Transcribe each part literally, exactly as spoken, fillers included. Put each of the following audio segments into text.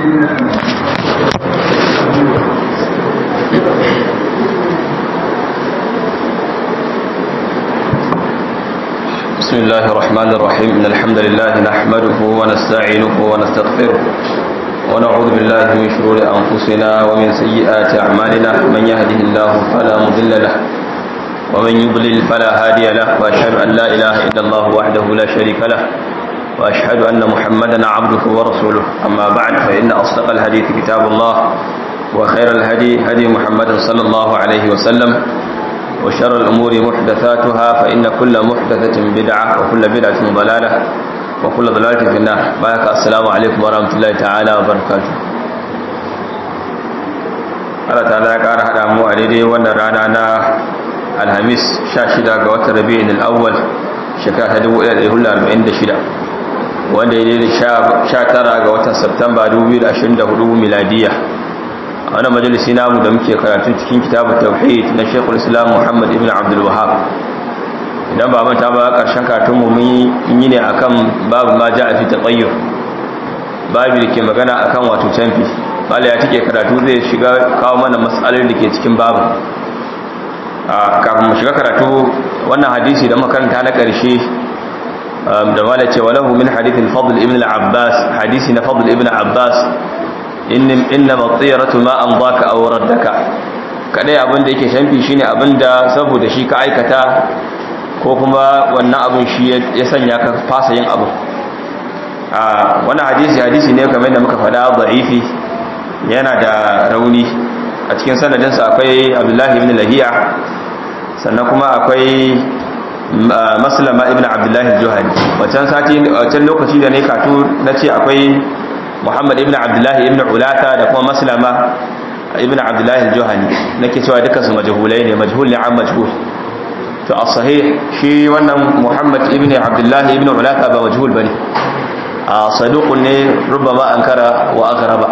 بسم الله الرحمن الرحيم إن الحمد لله نحمده ونستعينه ونستغفره ونعوذ بالله من شرور أنفسنا ومن سيئات أعمالنا من يهده الله فلا مضل له ومن يضلل فلا هادي له وأشهد أن لا إله إلا الله وحده لا شريك له وأشهد أن محمدا عبده ورسوله أما بعد فإن أصدق الحديث كتاب الله وخير الهدي هدي محمد صلى الله عليه وسلم وشر الأمور محدثاتها فإن كل محدثة بدعة وكل بدعة ضلالة وكل ضلالة في النار. بارك السلام عليكم ورحمة الله تعالى وبركاته. Allah ta'ala ya ƙara haɗa mu a daidai wannan rana na Alhamis sha shida ga watan Rabi'in al-Awwal shekara ta dubu ɗaya da ɗari hudu da arba'in da shida wanda ya daidai sha tara ga watan Satumba dubu biyu da ashirin da hudu miladiya. A wannan majalisi namu da muke karatu cikin kitabut tauhid na Sheikhul Islam Muhammad ibn Abdul Wahhab. Idan ba manta ba karshen karatun mu mun yi ne akan babu ma ja'a fi tatayyur, babu da ke magana akan wato canfi. Bala ya take karatu zai shiga kawo mana mas'alolin da ke cikin babu. A kafin mu shiga karatu wannan hadisi da makaranta na karshe da wala ce walahu min hadith al-Fadl ibn al-Abbas, hadisi na Fadl ibn Abbas, inna matsiratu ma an baka aw raddaka, kadai abin da yake shamfi shine abin da saboda shi ka aikata ko kuma wannan abin shi ya sanya ka fasa yin abu. A wannan hadisi hadisi ne kamar da muka faɗa da'ifi, yana da rauni. A cikin sanadinsa akwai Abdullahi ibn Lahiya, sannan kuma akwai Maslama ibn Abdullahi al-Juhani. Wancan sati wancan lokaci da ne katu nace akwai Muhammad ibn Abdullahi ibn Ulata da kuma Maslama ibn Abdullahi al-Juhani, nake cewa dukkan su majhulai ne, majhul ne an majhul. To as-sahih shi wannan Muhammad ibn Abdullahi ibn Ulata ba majhul bane, a saduqun ne, rubbama ankara wa aghraba.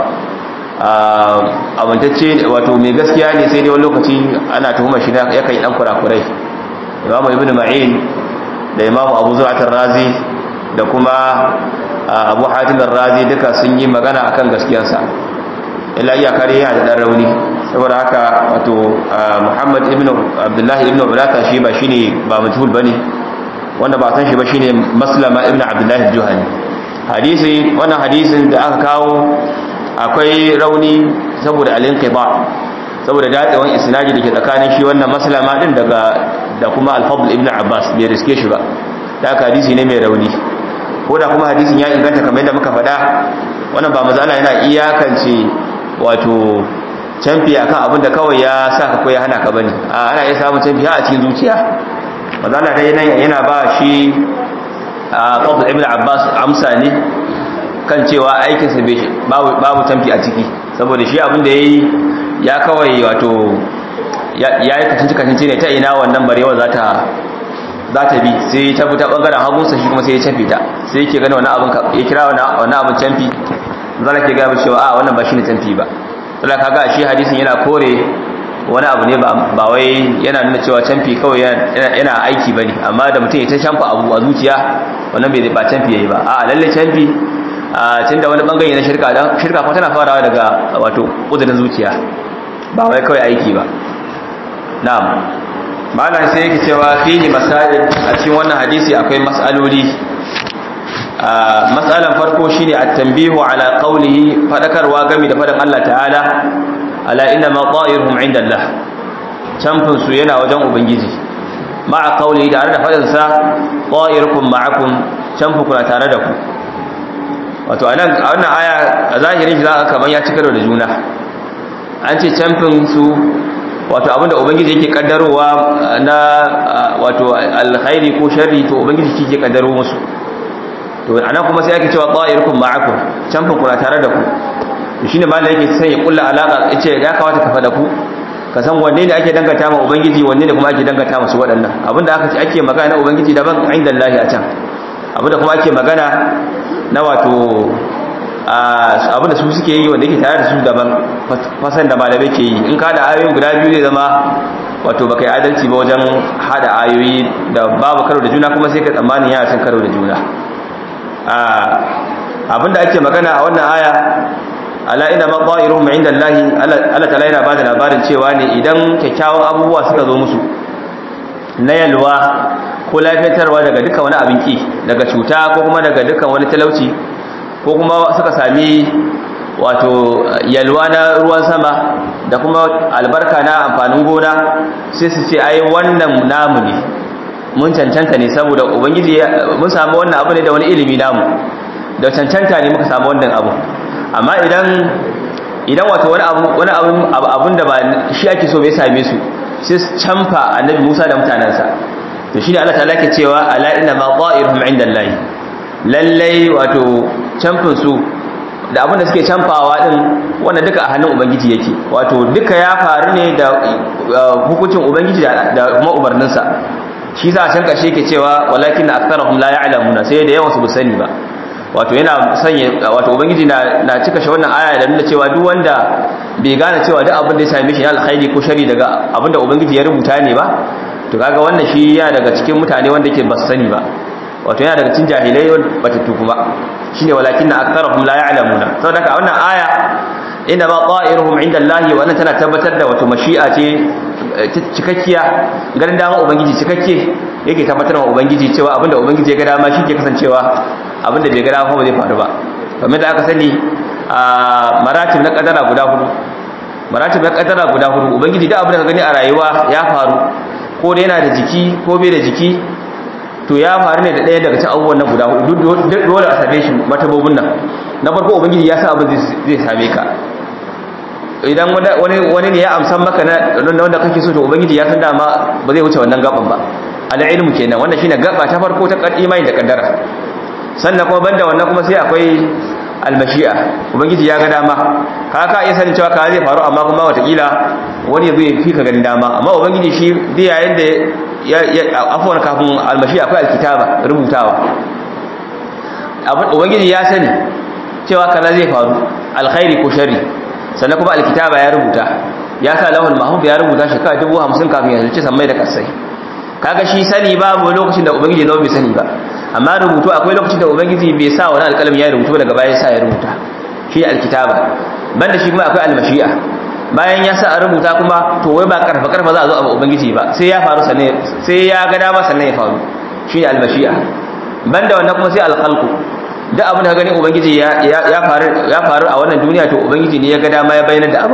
A abantacce wato mai gaskiya ne, sai dai wani lokaci ana tuhumar shi yakan yi dan kurakurai. Imam Ibn Ma'in da Imam Abu Zur'at ar-Razi da kuma Abu Hatim ar-Razi duka sun yi magana akan gaskiyarsa, illa iyakar yana da dan rauni. Saboda haka wato Muhammad ibn Abdullah ibn Ulata shi ba shine ba majhul bane, wanda ba san shi ba shine Maslama ibn Abdullah al-Juhani. Hadisi wannan hadisin da aka kawo akwai rauni saboda al-inqiba, saboda dadewan isnadi dake tsakanin shi wannan Maslama din daga da kuma al-Fadl ibn Abbas bai riske shi ba, da hadisi ne mai rauni. Ko da kuma hadisin ya inganta kamar yadda muka faɗa, wannan ba mazala yana iyakance wato canfi akan abin da kawai ya sa ka ko ya hana ka bane. A ana iya samun canfi a cikin zuciya. Mazala dai yana yana ba shi Fadl ibn Abbas amsa ne kan cewa aikin sa babu babu canfi a ciki, saboda shi abin da yayi ya kawai wato ya yi kacinci kacinci ne ta ina wannan barewa za ta za ta bi, sai ta bi ta bangaren hagunsa, shi kuma sai ya canfi ta, sai yake gani wannan abin ya kira wannan abin canfi. Zalla ke gaba cewa a wannan ba shine canfi ba. Zalla kaga shi hadisin yana kore wani abu ne, ba wai yana nuna cewa canfi kawai yana aiki bane, amma da mutum ya ta canfa abu a zuciya wannan bai ba canfi yayi ba. A lalle canfi a tunda wani bangare na shirka, dan shirka fa tana farawa daga wato kudurin zuciya, ba wai kawai aiki ba. Na'am. Malam sai yake cewa fihi masail, a cikin wannan hadisi akwai mas'aloli. Mas'alan farko shine at-tanbihu ala qawlihi, fadakarwa game da fadan Allah ta'ala ala inna ma ta'iruhum 'inda Allah, canfin su yana wajen ubangiji. Ma'a qawlihi, tare da fadan sa ta'irukum ma'akum, canfin ku na tare da ku. Wato anan a wannan aya a zahirin shi za ka kaman ya cikar da juna. An ce canfin su wato abinda ubangiji yake kaddarowa na wato alkhairi ko sharri, to ubangiji shi yake kaddaro musu. To anan kuma sai ake cewa ta'irukum ma'akum, canfin ku na tare da ku. To shine malai yake sai ya kulla alaka, yace ya kawata ka fada ku ka san wanne ne ake dangata ma ubangiji, wanne ne kuma ake dangata musu waɗannan. Abinda aka ce ake magana na ubangiji daban, inda Allah a can. Abinda kuma ake magana na wato abinda su suke yi wanda yake tare da su daban, fasan da malamai ke yi. In ka da ayoyin guda biyu zai zama wato baka yi adalci ba wajen hada ayoyi da babu karo da juna, kuma sai ka tsammanin yana cin karo da juna. Abinda ake magana a wannan aya ala inna ma ta'iruhum 'inda Allah Allah ta'ala yana bada labarin cewa ne idan kyakkyawan abubuwa suka zo musu na yalwa ko lafiyatarwa daga dukkan wani abin ki daga cuta ko kuma daga dukkan wani talauci ko kuma suka sami wato yalwa na ruwan sama da kuma albarka na amfanin gona sai su ce ai wannan namu ne mun cancanta ne saboda ubangiji mun samu wannan abu ne da wani ilimi namu da cancanta ne muka samu wannan abu amma idan idan wato wani abu wani abu abun da ba shi ake so bai same su sai su canfa annabi Musa da mutanansa to shine Allah ta'ala ke cewa ala inna ma ta'iruhum 'inda Allah lallai wato canfin su da abin da suke canfawa din wannan duka a hannun ubangiji yake wato duka ya faru ne da hukuncin ubangiji da kuma umarninsa shi za a can kashe yake cewa walakin aktharuhum la ya'lamuna sai da yawan su sani ba wato yana sanya wato ubangiji na na cika shi wannan aya da nuna cewa duk wanda bai gane cewa duk abin da ya same shi na alkhairi ko shari daga abin da ubangiji ya rubuta ne ba to kaga wannan shi ya daga cikin mutane wanda yake ba su sani ba wato yana daga cikin jahilai batattu kuma shine walakinna aktharuhum la ya'lamuna saboda haka wannan aya inna ma ta'iruhum 'inda Allah wannan tana tabbatar da wato mashi'a ce cikakkiya garin dama ubangiji cikakke yake tabbatar wa ubangiji cewa abinda ubangiji ya ga dama shi ke kasancewa abinda bai ga dama ba zai faru ba kamar da aka sani a maratib na kadara guda hudu maratib na kadara guda hudu ubangiji da abin da ka gani a rayuwa ya faru ko da yana da jiki ko bai da jiki to ya faru ne da ɗaya daga cikin abubuwan nan guda hudu dole a same shi matabobin nan na farko ubangiji ya sa abin zai same ka idan wani wani ne ya amsan maka na wanda kake so to ubangiji ya san dama ba zai wuce wannan gaban ba al-ilmu kenan wannan shine gaba ta farko ta imani da kaddara sannan kuma banda wannan kuma sai akwai al-mashi'a ubangiji ya ga dama haka iya sanin cewa ka zai faru amma kuma watakila wani ya zo ya fika ganin dama amma ubangiji shi dai yayin da ya afwan kafin al-mashi'a akwai al-kitaba rubutawa ubangiji ya sani cewa kaza zai faru alkhairi ko sharri sannan kuma al-kitaba ya rubuta ya sa lahul mahfuz ya rubuta shi ka dubu hamsin kafin ya ce sammai da kasai kaga shi sani babu lokacin da ubangiji zai bai sani ba amma rubutu akwai lokacin da ubangiji bai sa wani alƙalami ya rubutu daga bayan sa ya rubuta shi alkitaba banda shi kuma akwai almashi'a bayan ya sa a rubuta kuma to wai ba karfa karfa za a zo a ubangiji ba sai ya faru sannan sai ya ga dama sannan ya faru shi almashi'a banda wannan kuma sai alkhalqu duk abin da gani ubangiji ya ya faru ya faru a wannan duniya to ubangiji ne ya ga dama ya bayyana da abin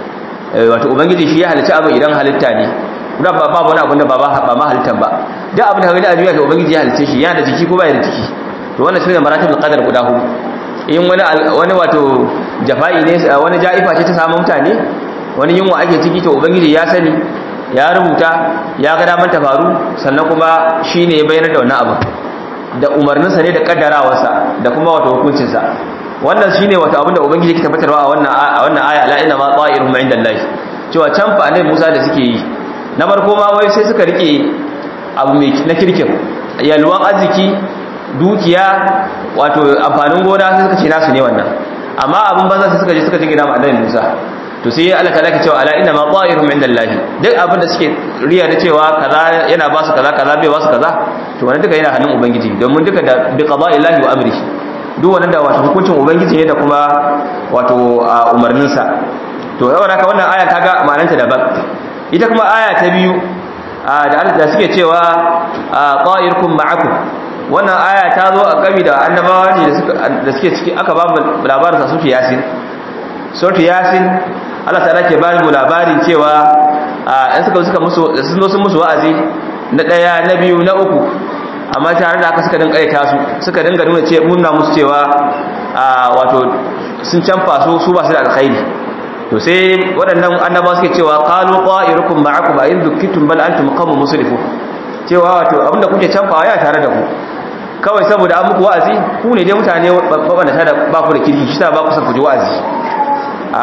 wato ubangiji shi ya halitta abin idan halitta ne da ba babu wani abin da ba ba ma halittan ba duk abin da gani a duniya to ubangiji ya halitta shi yana da jiki ko ba ya da jiki to wannan shine maratibul qadar guda hudu in wani wani wato jafa'i ne wani ja'ifa ce ta samu mutane wani yunwa ake ciki to ubangiji ya sani ya rubuta ya ga daman ta faru sannan kuma shine ya bayyana da wannan abu da umarninsa ne da kaddarawarsa da kuma wato hukuncinsa wannan shine wato abin da ubangiji yake tabbatarwa a wannan a wannan aya la inna ma ta'iruhum 'inda Allah cewa can fa annabi Musa da suke yi na farko ma wai sai suka rike abu mai na kirkin yalwan arziki dukiya wato amfanin gona sai suka ce nasu ne wannan amma abin banza sai suka je suka jingina ma annabi Musa to sai Allah ta laka cewa ala inna ma ta'iruhum 'inda Allah duk abin da suke riya da cewa kaza yana ba su kaza kaza bai ba su kaza to wannan duka yana hannun ubangiji domin duka da bi qada'illahi wa amrihi duk wannan da wato hukuncin ubangiji ne da kuma wato umarnin sa to yawan haka wannan aya kaga ma'anarta daban ita kuma aya ta biyu da da suke cewa ta'irukum ma'akum wannan aya ta zo a gami da annabawa ne da suke ciki aka ba mu labarin sa sufi yasin sufi yasin Allah ta'ala ke ba mu labarin cewa in suka suka musu sun zo sun musu wa'azi na daya na biyu na uku amma tare da haka suka dinga kaita su suka dinga nuna ce munna musu cewa wato sun canfa su su ba su da alkhairi to sai waɗannan annabawa suke cewa qalu qa'irukum ma'akum a in dukkitum bal antum qawmun musrifun cewa wato abinda kuke canfawa ya tare da ku kawai saboda an muku wa'azi ku ne dai mutane babban da ba ku da kirki shi ta ba ku san ku ji wa'azi a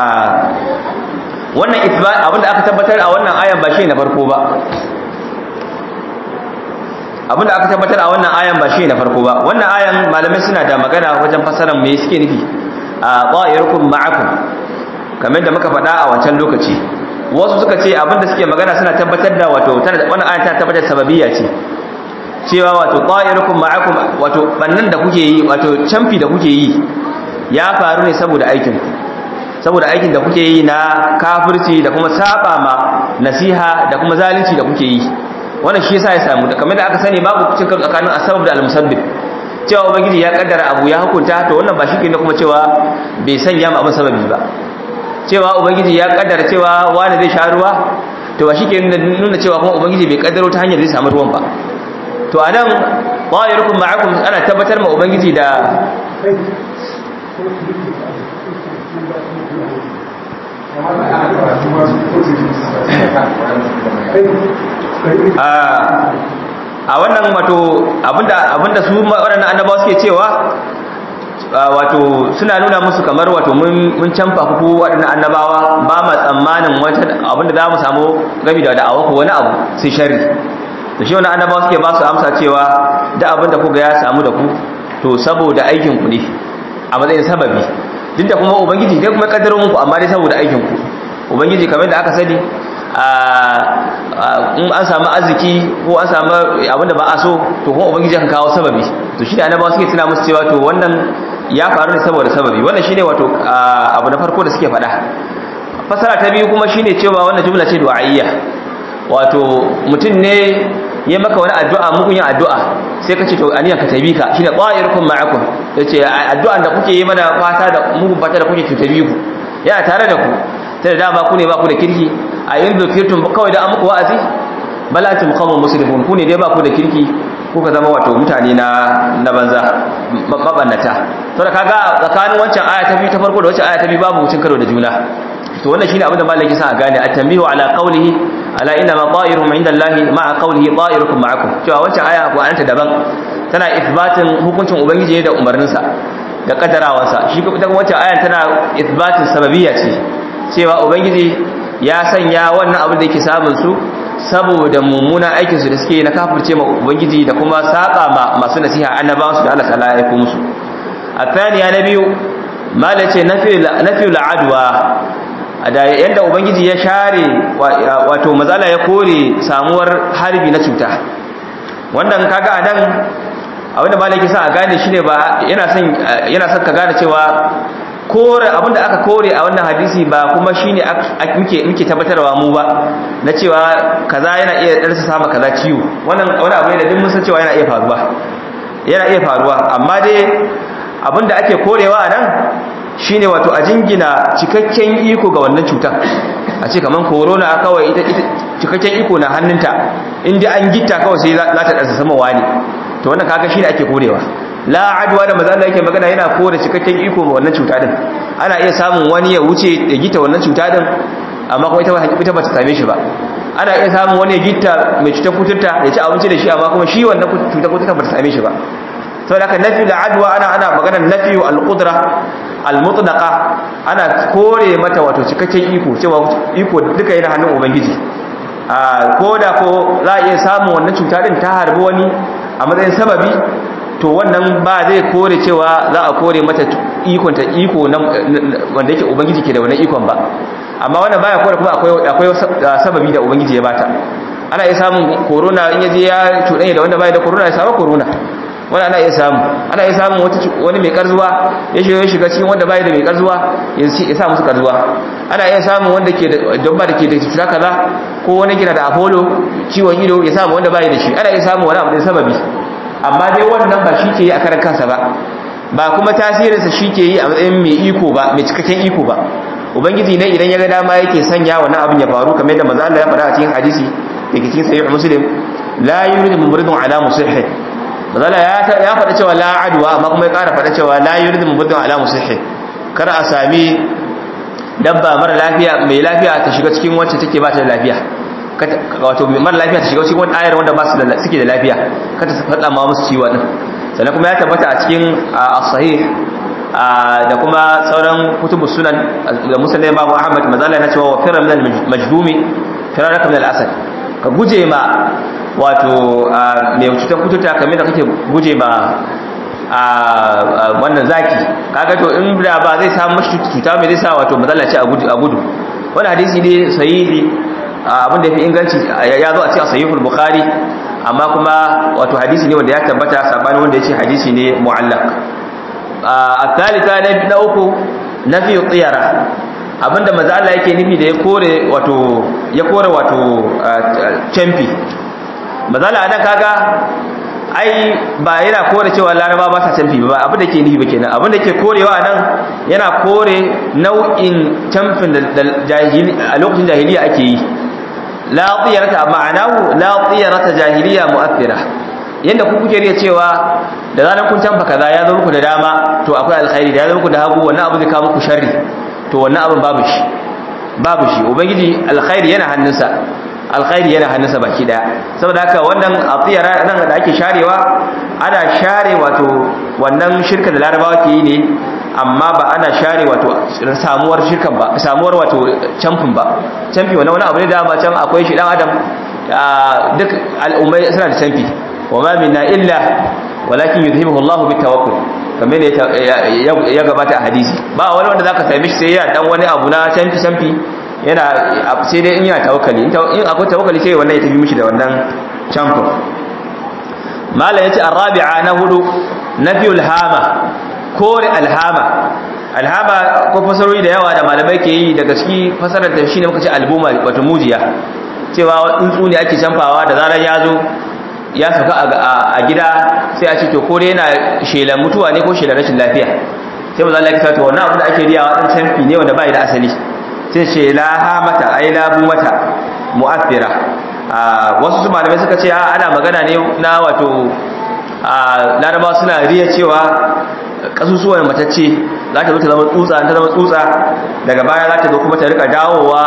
wannan isbat abinda aka tabbatar a wannan ayan ba shi na farko ba abinda aka tabbatar a wannan ayan ba shi na farko ba wannan ayan malamai suna da magana wajen fasaran me suke nufi a qa'irukum ma'akum kamar da muka faɗa a wancan lokaci wasu suka ce abinda suke magana suna tabbatar da wato wannan ayan ta tabbatar sababiyya ce cewa wato qa'irukum ma'akum wato bannan da kuke yi wato camfi da kuke yi ya faru ne saboda aikin saboda aikin da kuke yi na kafirci da kuma saba ma nasiha da kuma zalunci da kuke yi wannan shi yasa ya samu da kamar da aka sani babu cin karo tsakanin asbab da al-musabbib cewa ubangiji ya kaddara abu ya hukunta to wannan ba shi ne kuma cewa bai sanya ma abin sababi ba cewa ubangiji ya kaddara cewa wani zai sha ruwa to ba shi ke nuna cewa kuma ubangiji bai kaddaro ta hanyar zai samu ruwan ba to anan ta'irukum ma'akum ana tabbatar ma ubangiji da a wannan wato abinda abinda su waɗannan annabawa suke cewa wato suna nuna musu kamar wato mun mun canfa ku waɗannan annabawa ba ma tsammanin wata abinda za mu samu gabi da da'awa ko wani abu sai sharri da shi wannan annabawa suke ba su amsa cewa da abinda kuga ya samu da ku to saboda aikin ku ne a matsayin sababi duk da kuma ubangiji dai kuma kaddarin muku amma dai saboda aikin ku ubangiji kamar da aka sani in an samu arziki ko an samu abinda ba a so to kuma ubangiji kan kawo sababi to shi da annabawa suke tuna musu cewa to wannan ya faru ne saboda sababi wannan shine wato abu na farko da suke faɗa fasara ta biyu kuma shine cewa wannan jumla ce du'a'iyya wato mutum ne ya maka wani addu'a mugun yin addu'a sai ka ce to aniyan ka tabi ka shine qa'irukum ma'akum yace addu'an da kuke yi mana fata da mugun fata da kuke tabi ku yana tare da ku sai da dama ku ne ba ku da kirki a yanzu kirtun kawai da an muku wa'azi bal antum qawmun muslimun ku ne dai ba ku da kirki kuka zama wato mutane na na banza mabannata to da kaga tsakanin wancan aya ta biyu ta farko da wancan aya ta biyu babu wucin karo da juna to wannan shine abin da malaki sa a gane at-tanbihu ala qawlihi ala inna ma ta'irum inda allahi ma'a qawlihi ta'irukum ma'akum cewa wancan aya ko anta daban tana ithbatin hukuncin ubangiji da umarninsa da kaddarawansa shi kuma wancan aya tana ithbatin sababiyya ce cewa ubangiji ya sanya wannan abin da yake samun su saboda mummunan aikin su da suke na kafirce ma ubangiji da kuma saba ma masu nasiha annabawan su da Allah ta'ala ya aika musu athaniya nabiyu malace nafi nafi al'adwa da yanda ubangiji ya share wato mazala ya kore samuwar harbi na cuta wannan kaga anan abinda malaki sa a gane shine ba yana son yana son ka gane cewa kore abinda aka kore a wannan hadisi ba kuma shine muke muke tabbatarwa mu ba na cewa kaza yana iya darsa sama kaza ciwo wannan wani abu ne da duk mun san cewa yana iya faruwa yana iya faruwa amma dai abinda ake korewa anan shine wato a jingina cikakken iko ga wannan cutar a ce kaman corona kawai ita cikakken iko na hannunta inda an gitta kawai sai za ta darsa sama wani to wannan kaga shine ake korewa la adwa da manzo Allah yake magana yana kore cikakken iko ga wannan cuta din ana iya samun wani ya wuce ya gita wannan cuta din amma kuma ita ita ba ta same shi ba ana iya samun wani ya gita mai cutar kuturta ya ci abinci da shi amma kuma shi wannan cutar kuturta ba ta same shi ba saboda haka nafi la adwa ana ana magana nafi al-qudra al-mutlaqa ana kore mata wato cikakken iko cewa iko duka yana hannun ubangiji a koda ko za a iya samun wannan cuta din ta harbi wani a matsayin sababi to wannan ba zai kore cewa za a kore mata ikon ta iko wanda yake ubangiji ke da wannan ikon ba amma wannan baya kore kuma akwai akwai sababi da ubangiji ya bata ana iya samun corona in yaje ya cuɗanya da wanda bai da corona ya samu corona wannan ana iya samu ana iya samun wani mai karzuwa ya shiga shiga cikin wanda bai da mai karzuwa ya sa musu karzuwa ana iya samun wanda ke da dabba da ke da cuta kaza ko wani gina da apollo ciwon ido ya samu wanda bai da shi ana iya samun wani abu da sababi amma dai wannan ba shi ke yi a karan kansa ba ba kuma tasirinsa shi ke yi a matsayin mai iko ba mai cikakken iko ba ubangiji ne idan ya ga dama yake sanya wannan abin ya faru kamar yadda manzo Allah ya faɗa a cikin hadisi da ke cikin sahih muslim la yuridu mumridun ala musihhi manzo Allah ya ya faɗa cewa la adwa amma kuma ya ƙara faɗa cewa la yuridu mumridun ala musihhi kar a sami dabba mara lafiya mai lafiya ta shiga cikin wacce take ba ta da lafiya wato mara lafiya ta shiga cikin wani ayar wanda ba su da suke da lafiya kada su faɗa ma musu ciwo din sannan kuma ya tabbata a cikin as-sahih da kuma sauran kutubus sunan da musnad Imam Ahmad mazalla na cewa wa firra min al-majdumi firaraka min al-asad ka guje ma wato mai cutar kututa kamar da kake guje ma wannan zaki kaga to in da ba zai samu mashi cuta mai zai sa wato mazalla ce a gudu wannan hadisi ne sahihi abin da yafi inganci ya zo a cikin sahihul bukhari amma kuma wato hadisi ne wanda ya tabbata sabani wanda yace hadisi ne mu'allaq a thalitha na uku nafi tiyara abinda manzo Allah yake nufi da ya kore wato ya kore wato champi manzo Allah anan kaga ai ba yana kore cewa laraba ba sa champi ba abin da yake nufi ba kenan abin da yake korewa nan yana kore nau'in chamfin da jahili a lokacin jahiliya ake yi la tiyarata ma'anahu la tiyarata jahiliya mu'athira yanda ku kuke riya cewa da zaran kun chamfa kaza ya zo muku da dama to akwai alkhairi da ya zo muku da hagu wannan abu zai kawo muku sharri to wannan abin babu shi babu shi ubangiji alkhairi yana hannunsa alkhairi yana hannunsa baki daya saboda haka wannan atiyara nan da ake sharewa ana share wato wannan shirka da larabawa ke yi ne amma ba ana share wato samuwar shirkan ba samuwar wato camfin ba camfi wannan wani abu ne da ba can akwai shi dan adam duk al'ummai suna da camfi wa ma minna illa walakin yuzhibuhu Allah bitawakkul kamar ne ya gabata a hadisi ba wani wanda zaka same shi sai ya dan wani abu na camfi camfi yana sai dai in yana tawakkali in akwai tawakkali sai wannan ya tafi mishi da wannan camfin mala yace arabi'a na hudu nafiyul hama kore alhama alhama ko fasarori da yawa da malamai ke yi daga ciki fasarar da shine muka ce albuma wato mujiya cewa tsuntsu ne ake canfawa da zarar ya zo ya saka a gida sai a ce to kore yana shelan mutuwa ne ko shelan rashin lafiya sai manzo Allah ya ce to wannan abu da ake riyawa dan canfi ne wanda bai da asali sai ce la hamata ai la bu mata mu'athira wasu su malamai suka ce ana magana ne na wato larabawa suna riya cewa kasusuwan matacce za ta zo ta zama tsutsa ta zama tsutsa daga baya za ta zo kuma ta rika dawowa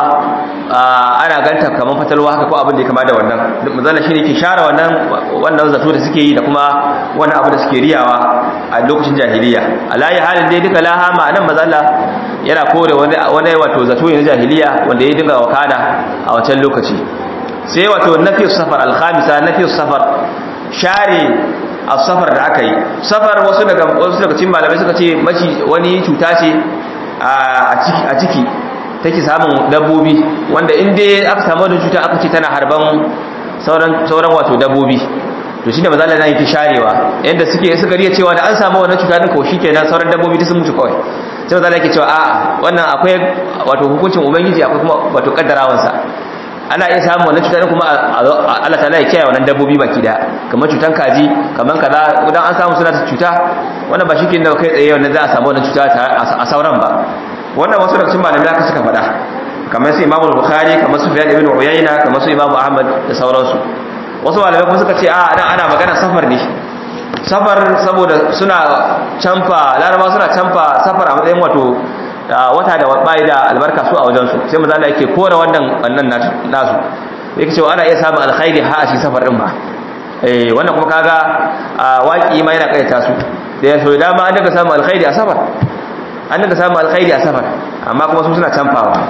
ana ganta kamar fatalwa haka ko abin da ya kama da wannan mazala shi ne ke share wannan wannan zato da suke yi da kuma wannan abu da suke riyawa a lokacin jahiliya alayi halin dai duka lahama nan mazala yana kore wani wani wato zato ne na jahiliya wanda ya dinga wakana a wancan lokaci sai wato nafi safar al-khamisa nafi safar share a safar da aka yi safar wasu daga wasu daga cikin malamai suka ce maci wani cuta ce a ciki a ciki take samun dabbobi wanda in dai aka samu wannan cuta aka ce tana harban sauran sauran wato dabbobi to shine manzo Allah yake sharewa yanda suke suka riya cewa da an samu wannan cuta din ko shikenan sauran dabbobi duk sun mutu kawai sai manzo Allah yake cewa a'a wannan akwai wato hukuncin ubangiji akwai kuma wato kaddarawansa ana iya samun wannan cutar kuma Allah ta'ala ya kiyaye wannan dabbobi baki daya kamar cutan kaji kamar kaza idan an samu suna ta cuta wannan ba shike da kai tsaye wannan za a samu wannan cuta a sauran ba wannan wasu daga cikin malamai haka suka faɗa kamar su Imam Bukhari kamar su Sufyan ibn Uyayna kamar su Imam Ahmad da sauransu wasu malamai kuma suka ce a dan ana magana safar ne safar saboda suna canfa laraba suna canfa safar a matsayin wato wata da bai da albarka su a wajensu sai maza Allah yake kora wannan wannan nasu yake cewa ana iya samun alkhairi ha a shi safar din ba eh wannan kuma kaga waki ma yana kaita su da yaso da ma an daga samun alkhairi a safar an daga samun alkhairi a safar amma kuma su suna canfawa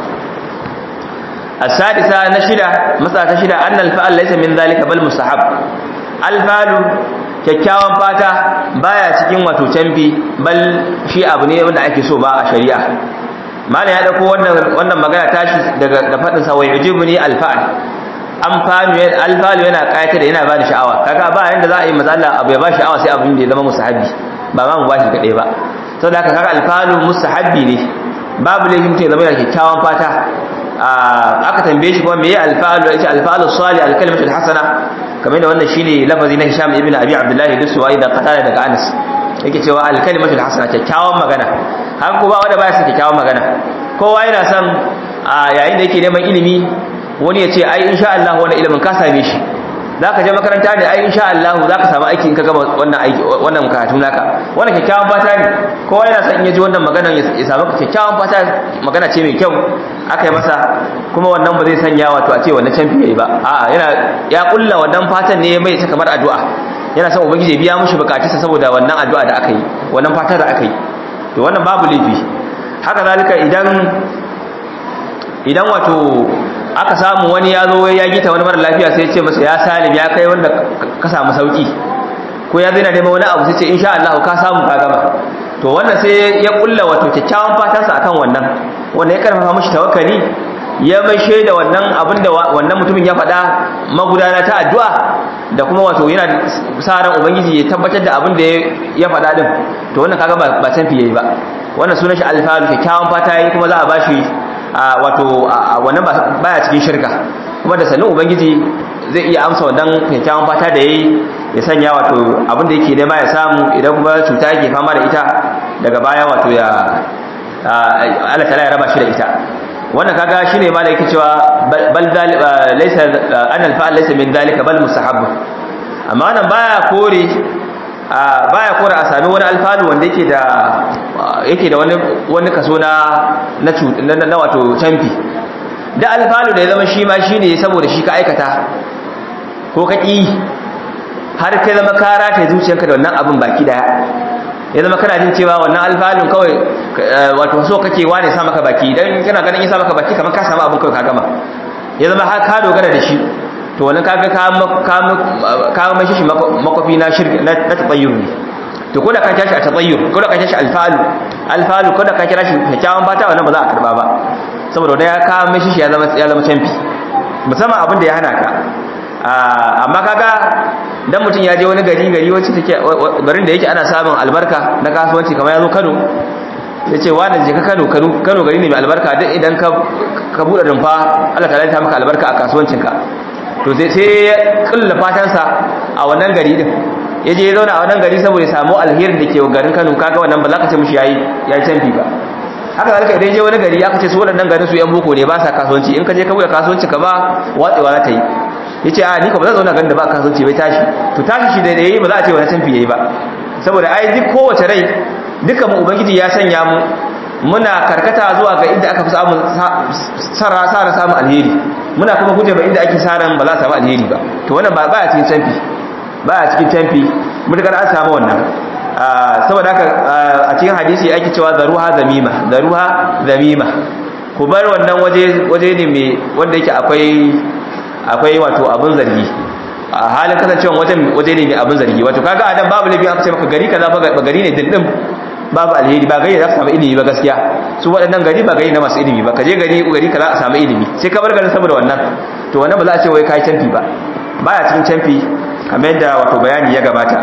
as-sadisa na shida masala ta shida anna al-fa'al laysa min zalika bal mustahab al-fa'lu kyakkyawan fata baya cikin wato canfi bal shi abu ne wanda ake so ba a shari'a mallan ya dauko wannan wannan magana tashi daga da fadin sa wai yujibuni alfa'al amfanu alfalu yana kayata da yana bani sha'awa kaga ba yanda za a yi mazalla abu ya ba sha'awa sai abin da ya zama mustahabi ba ma mu bashi kadai ba saboda haka kaga alfalu mustahabi ne babu laifin mutum ya zama yana kyakkyawan fata aka tambaye shi kuma meye alfalu yace alfalu salih alkalimatu alhasana kamar da wannan shine lafazi na Hisham ibn Abi Abdullah Duswai da Qatada daga Anas yake cewa al-kalimatu al-hasana kyakkyawan magana haka ko ba wanda baya son kyakkyawan magana kowa yana son yayin da yake neman ilimi wani ya ce ai insha Allah wannan ilimin ka same shi zaka je makaranta ne ai insha Allah zaka samu aiki in ka gama wannan aiki wannan karatu naka wannan kyakkyawan fata ne kowa yana son in yaji wannan magana ya samu kyakkyawan fata magana ce mai kyau aka yi masa kuma wannan ba zai sanya wato a ce wannan canfi yayi ba a'a yana ya kulla wannan fatan ne mai ta kamar addu'a yana son ubangiji ya biya mishi bukatunsa saboda wannan addu'a da aka yi wannan fata da aka yi to wannan babu laifi haka zalika idan idan wato aka samu wani ya zo ya gita wani mara lafiya sai ya ce masa ya salim ya kai wanda ka samu sauki ko ya zina neman wani abu sai ce insha Allah ka samu ka gama to wannan sai ya kulla wato kyakkyawan fatansa akan wannan wanda ya karfafa mishi tawakkali ya mai shaida wannan abin da wannan mutumin ya faɗa magudana ta addu'a da kuma wato yana sa ran ubangiji ya tabbatar da abin da ya faɗa din to wannan kaga ba ba tanfi yayi ba wannan sunan shi alfalu kyakkyawan fata yayi kuma za a bashi wato wannan baya cikin shirka kuma da sanin ubangiji zai iya amsa wannan kyakkyawan fata da yayi ya sanya wato abin da yake nema ya samu idan kuma cuta yake fama da ita daga baya wato ya Allah ta'ala ya raba shi da ita wannan kaga shine malai yake cewa bal laysa anal fa'al laysa min dalika bal mustahab amma wannan baya kore baya kore a sami wani alfanu wanda yake da yake da wani wani kaso na na wato canfi da alfanu da ya zama shi ma shine saboda shi ka aikata ko ka ki har kai zama kara ta zuciyarka da wannan abin baki daya ya zama kana jin cewa wannan alfalun kawai wato so kake wane sa maka baki dan kana ganin ya sa maka baki kamar ka samu abin kawai ka gama ya zama har ka dogara da shi to wannan kaga ka ka ka mashi shi makofi na shirki na tatayyur ne to ko da ka tashi a tatayyur ko da ka tashi alfalu alfalu ko da ka kira shi kyakkyawan fata wannan ba za a karba ba saboda da ya ka mashi shi ya zama ya zama canfi musamman abin da ya hana ka amma kaga dan mutum ya je wani gari gari wacce take garin da yake ana samun albarka na kasuwanci kamar yazo Kano yace wani je ka Kano Kano Kano gari ne mai albarka duk idan ka ka bude rumfa Allah ta lanta maka albarka a kasuwancin ka to sai sai ya kulla fatan sa a wannan gari din yaje ya zauna a wannan gari saboda ya samu alherin da ke garin Kano kaga wannan ba za ka ce mishi yayi yayi canfi ba haka zalika idan je wani gari aka ce su waɗannan garin su yan boko ne ba sa kasuwanci in ka je ka bude kasuwanci ka ba watsewa za ta yi yace a ni ko ba zan zauna ganin da ba kasuwanci bai tashi to tashi shi da yayi ba za a ce wani canfi yayi ba saboda ai duk kowace rai dukan mu ubangiji ya sanya mu muna karkata zuwa ga inda aka fi samu sara sara samu alheri muna kuma guje ba inda ake saran ba za a samu alheri ba to wannan ba baya cikin canfi baya cikin canfi mutakar an samu wannan saboda haka a cikin hadisi ake cewa zaruha zamima zaruha zamima ku bar wannan waje waje ne mai wanda yake akwai akwai wato abun zargi a halin kasancewa wajen waje ne mai abun zargi wato kaga adam babu lafi aka ce maka gari kaza ba gari ne dindin babu alheri ba gari da ka samu ilimi ba gaskiya su waɗannan gari ba gari na masu ilimi ba kaje gari gari kaza a samu ilimi sai ka bar garin saboda wannan to wannan ba za a ce wai kai canfi ba baya cikin canfi kamar yadda wato bayani ya gabata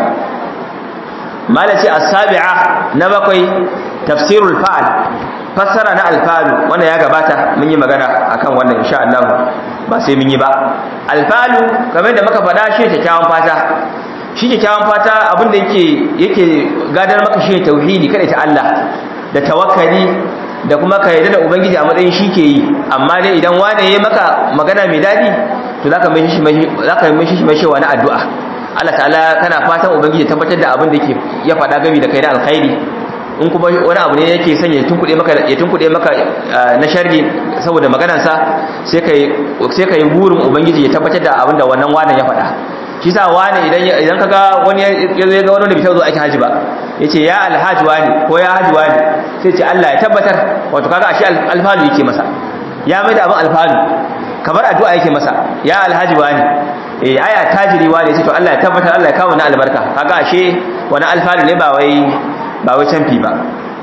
malaci as-sabi'a na bakwai tafsirul fa'al fassara na alfalu wanda ya gabata mun yi magana akan wannan insha Allah ba sai mun yi ba alfalu kamar da muka faɗa shi kyakkyawan fata shi kyakkyawan fata abinda yake yake gadar maka shi tauhidi kada ta Allah da tawakkali da kuma ka yarda da ubangiji a matsayin shi ke yi amma dai idan wani yayi maka magana mai dadi to zaka mai shi zaka mai shi mai wani addu'a Allah ta'ala kana fatan ubangiji ya tabbatar da abin da yake ya faɗa gami da kai na alkhairi in kuma wani abu ne yake sanya ya tunkuɗe maka ya tunkuɗe maka na sharri saboda maganarsa sai kai sai kai burin ubangiji ya tabbatar da abin da wannan wannan ya faɗa shi sa wani idan idan kaga wani ya zo ya ga wani da bai zo aikin haji ba yace ya alhaji wani ko ya haji wani sai ce Allah ya tabbatar wato kaga ashe alfalu yake masa ya mai da abin alfalu kamar addu'a yake masa ya alhaji wani eh aya tajiri wani sai to Allah ya tabbatar Allah ya kawo na albarka kaga ashe wani alfalu ne ba wai ba wai canfi ba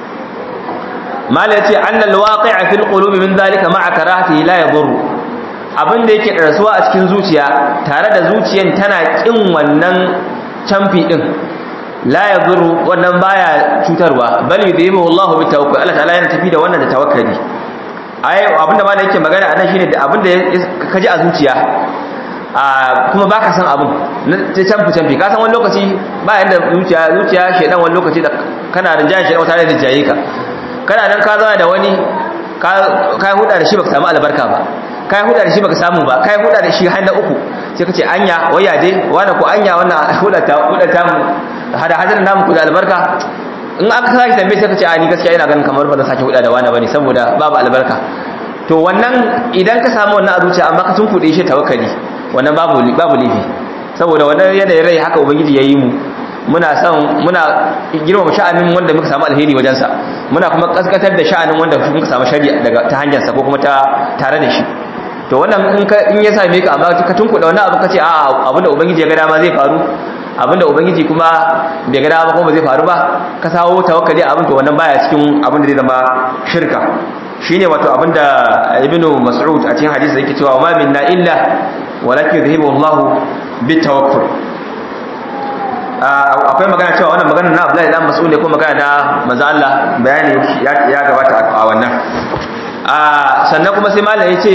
mala yace anna alwaqi'a fil qulubi min dhalika ma'a karahatihi la yadurru abinda yake darasuwa a cikin zuciya tare da zuciyan tana kin wannan canfi din la yadurru wannan baya cutarwa bal yudhibu Allahu bi tawakkul Allah ta'ala yana tafi da wannan da tawakkali ai abinda mala yake magana anan shine da abinda kaji a zuciya a kuma baka san abin ta canfi canfi ka san wani lokaci ba yanda zuciya zuciya shedan wani lokaci da kana rinjaye shedan wata da jaye ka kana nan ka zama da wani ka kai huda da shi baka samu albarka ba kai huda da shi baka samu ba kai huda da shi har na uku sai kace anya waya dai wani ko anya wannan huda ta huda ta mu hada hadan namu ku da albarka in aka saki tambaye sai kace a ni gaskiya ina ganin kamar ba zan saki huda da wani bane saboda babu albarka to wannan idan ka samu wannan a zuciya amma ka tunkuɗe shi tawakkali wannan babu babu lifi saboda wannan yanayin rai haka ubangiji yayi mu muna son muna girmama sha'anin wanda muka samu alheri wajen sa muna kuma kaskatar da sha'anin wanda muka samu shari'a daga ta hanyar sa ko kuma ta tare da shi to wannan in ka in ya same ka amma ka tunkuɗa wannan abu kace a'a abinda ubangiji ya ga dama zai faru abinda ubangiji kuma bai ga dama kuma ba zai faru ba ka sawo tawakkali abin to wannan baya cikin abin da zai zama shirka shine wato abinda ibnu mas'ud a cikin hadisi yake cewa ma minna illa walakin yadhhibu Allah bitawakkul akwai magana cewa wannan magana na Abdullahi dan Mas'ud ne ko magana da manzo Allah bayani ya gabata a wannan sannan kuma sai malam yace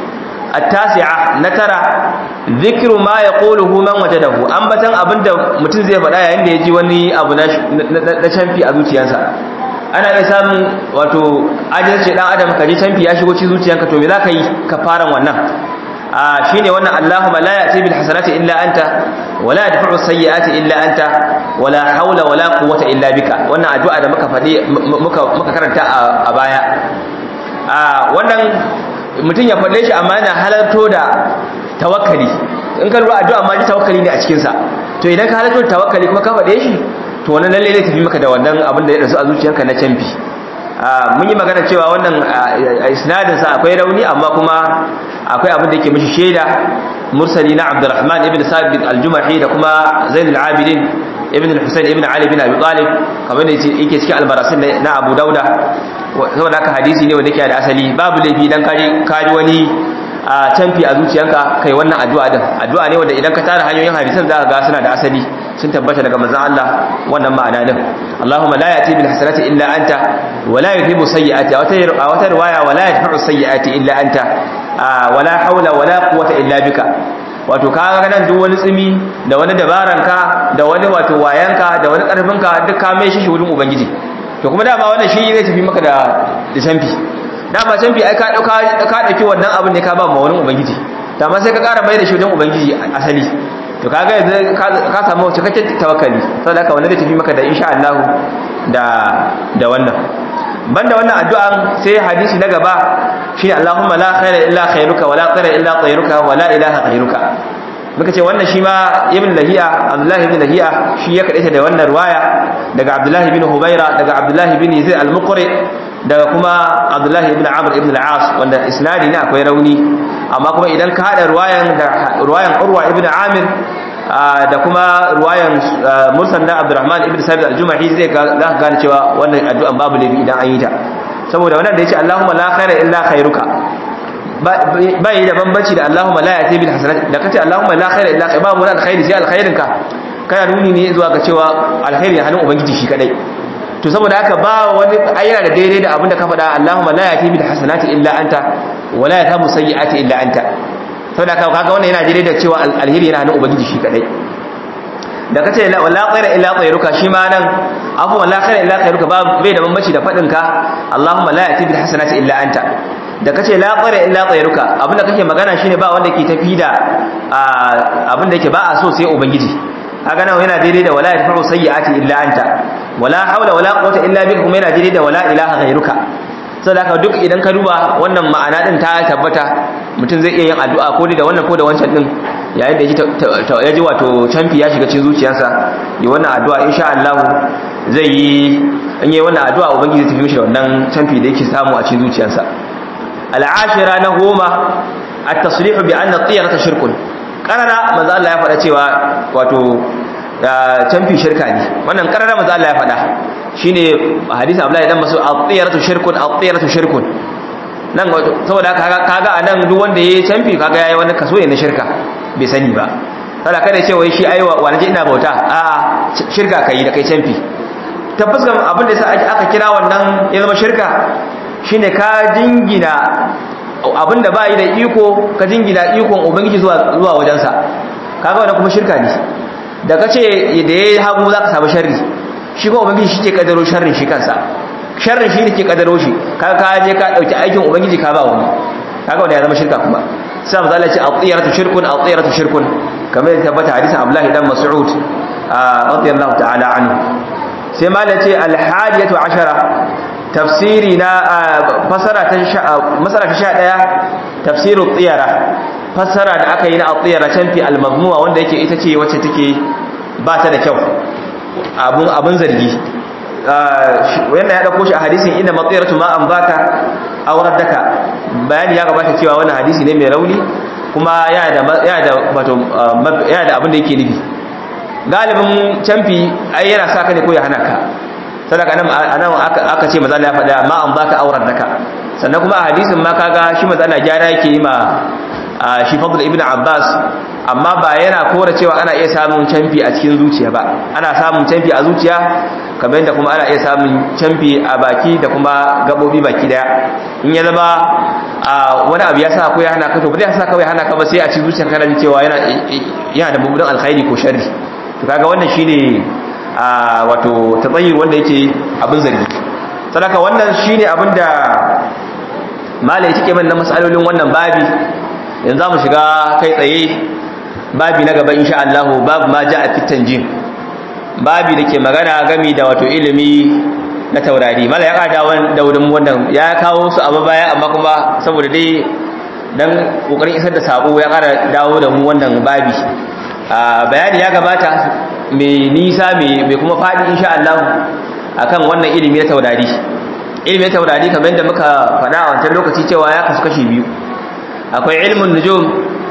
at-tasi'a na tara zikru ma yaquluhu man wajadahu ambatan abinda mutum zai faɗa yayin da ya ji wani abu na na canfi a zuciyarsa. Ana iya samun wato ajin dan adam ka ji canfi ya shigo cikin zuciyarka, to me zaka yi ka fara wannan a shine wannan Allahumma la ya'ti bil hasanati illa anta wa la yadfa'u sayyi'ati illa anta wa la hawla wa la quwwata illa bika. Wannan addu'a da muka faɗi muka muka karanta a baya a wannan mutum ya faɗe shi amma yana halarto da tawakkali. In ka lura addu'a ma ji tawakkali ne a cikin sa, to idan ka halarto da tawakkali kuma ka faɗe shi, to wannan lalle zai tafi maka da wannan abin da ya rasu a zuciyarka na canfi. mun yi magana cewa wannan isnadin sa akwai rauni, amma kuma akwai abin da yake mishi shaida mursali na Abdurrahman ibn Sabit al-Jumahi da kuma Zain al-Abidin ibn al-Husayn ibn Ali ibn Abi Talib, kamar da yake cikin al-Marasil na Abu Dauda. Saboda haka hadisi ne wanda yake da asali, babu laifi dan kaji kaji wani a canfi a zuciyanka kai wannan addu'a din. Addu'a ne wanda idan ka tara hanyoyin hadisan za ka ga suna da asali, sun tabbata daga manzon Allah wannan ma'ana din. Allahumma la ya'ti bil hasanati illa anta wa la yudhibu sayyi'ati, a wata riwaya wa la yadfa'u sayyi'ati illa anta wa la hawla wa la quwwata illa bika. Wato ka ga nan duk wani tsimi da wani dabaranka da wani wato wayanka da wani karfinka duk ka mai shi wurin ubangiji. To kuma dama wannan shi zai tafi maka da da canfi. Dama canfi ai ka dauka ka dauki wannan abin ne ka ba ma wurin ubangiji, dama sai ka ƙara mai da shi wurin ubangiji asali. To kaga yanzu ka samu cikakken tawakkali, saboda haka wannan zai tafi maka da insha Allah da da wannan. Banda wannan addu'an sai hadisi na gaba shi Allahumma la khaira illa khairuka wa la khairu illa khairuka wa la ilaha ghairuka. Muka ce wannan shi ma Ibn Lahiya, Abdullah ibn Lahiya shi ya kadaita da wannan riwaya daga Abdullah ibn Hubayra, daga Abdullah ibn Zaid al-Muqri, daga kuma Abdullah ibn Amr ibn al-As, wanda isnadi ne akwai rauni, amma kuma idan ka hada riwayan da riwayan Urwa ibn Amir da kuma ruwayan mursal da Abdurrahman ibn Sabit al-Jumahi zai ga za ka gane cewa wannan addu'an babu laifi idan an yi ta, saboda wannan da yace Allahumma la khaira illa khairuka bai da bambanci da Allahumma la ya'ti bil hasanat. Da kace Allahumma la khaira illa khairuka, babu wani alkhairi sai alkhairinka, kana nuni ne zuwa ga cewa alkhairi ya hannun ubangiji shi kadai. To saboda haka ba wani ayyana da daidai da abinda ka faɗa Allahumma la ya'ti bil hasanati illa anta wa la yatabu sayyi'ati illa anta. Saboda kaga wannan yana daidai da cewa alheri yana hannun ubangiji shi kadai. Da kace la wala khaira illa khairuka, shi ma nan afu wala khaira illa khairuka ba bai da bambanci da fadin ka Allahumma la ya'ti bil hasanati illa anta. Da kace la khaira illa khairuka, abinda kake magana shine ba wanda ke tafi da abinda yake ba a so sai ubangiji. Kaga nan yana daidai da wala yadfa'u sayyi'ati illa anta, wala hawla wala quwwata illa bika, kuma yana daidai da wala ilaha ghairuka. Saboda haka duk idan ka duba wannan ma'ana din ta tabbata, mutum zai iya yin addu'a ko da wannan ko da wancan din, yayin da ya ji wato canfi ya shiga cikin zuciyarsa, yi wannan addu'a insha Allah zai yi, in yi wannan addu'a ubangiji zai tafi mishi da wannan canfi da yake samu a cikin zuciyarsa. Al'ashira na goma at-tasrihu bi anna at-tiyarata shirkun. Karara manzo Allah ya faɗa cewa wato canfi shirka ne. Wannan karara manzo Allah ya faɗa shine hadisi Abdullahi dan Mas'ud, at-tiyaratu shirkun at-tiyaratu shirkun. Nan saboda kaga kaga anan duk wanda yayi canfi kaga yayi wani kaso ne na shirka bai sani ba. Kada kada ce wai shi aiwa wani je ina bauta, a'a shirka kai da kai canfi. Tabbas abin da yasa aka kira wannan ya zama shirka shine ka jingina abinda ba yi da iko, ka jingina ikon ubangiji zuwa zuwa wajensa, kaga wannan kuma shirka ne. Da kace da yayi hagu zaka samu sharri, shi kuma ubangiji shi ke kadaro sharrin shi kansa, sharrin shi ne ke kadaro shi, kaga ka je ka dauki aikin ubangiji ka ba wani, kaga wannan ya zama shirka kuma. Sai manzo Allah ya ce at-tiyaratu shirkun at-tiyaratu shirkun, kamar yadda tabbata hadisin Abdullah dan Mas'ud radiyallahu ta'ala anhu. Sai malai ce al-hadiyatu ashara, tafsiri na fasara ta masara ta sha ɗaya, tafsirut tiyara, fasara da aka yi na at-tiyara canfi al-mazmuma, wanda yake ita ce wacce take ba ta da kyau, abun abun zargi. Wannan ya dauko shi a hadisin inda matsiratu ma an baka awraddaka, bayani ya gabata cewa wannan hadisi ne mai rauni, kuma ya da ya da wato ya da abin da yake nufi. Galibin canfi ai yana saka ne ko ya hana ka, sadaka nan anan aka ce manzo Allah ya faɗa ma an baka auren naka. Sannan kuma a hadisin ma kaga shi manzo Allah gyara yake yi ma shi Fadl ibn Abbas amma ba yana kora cewa ana iya samun canfi a cikin zuciya ba. Ana samun canfi a zuciya kamar yadda kuma ana iya samun canfi a baki da kuma gabobi baki daya. In ya zama wani abu ya sa ko ya hana ka to ba zai sa kawai hana ka ba, sai a cikin zuciyar kana jin cewa yana yana da mummunan alkhairi ko sharri. To kaga wannan shine wato tatsayyur wanda yake abin zargi. Sadaka wannan shine abin da malai yake mana masalolin wannan babi. Yanzu za mu shiga kai tsaye babi na gaba insha Allah, babu ma ja'a fit tanjim, babi dake magana game da wato ilimi na taurari. Mala ya kada wannan daudin wannan ya kawo su a baya, amma kuma saboda dai dan kokarin isar da sako ya kara dawo da mu wannan babi. Bayani ya gabata mai nisa mai kuma fadi insha Allah akan wannan ilimi na taurari. Ilimi na taurari kamar yadda muka faɗa a wancan lokaci cewa ya kasu kashi biyu. Akwai ilmin nujum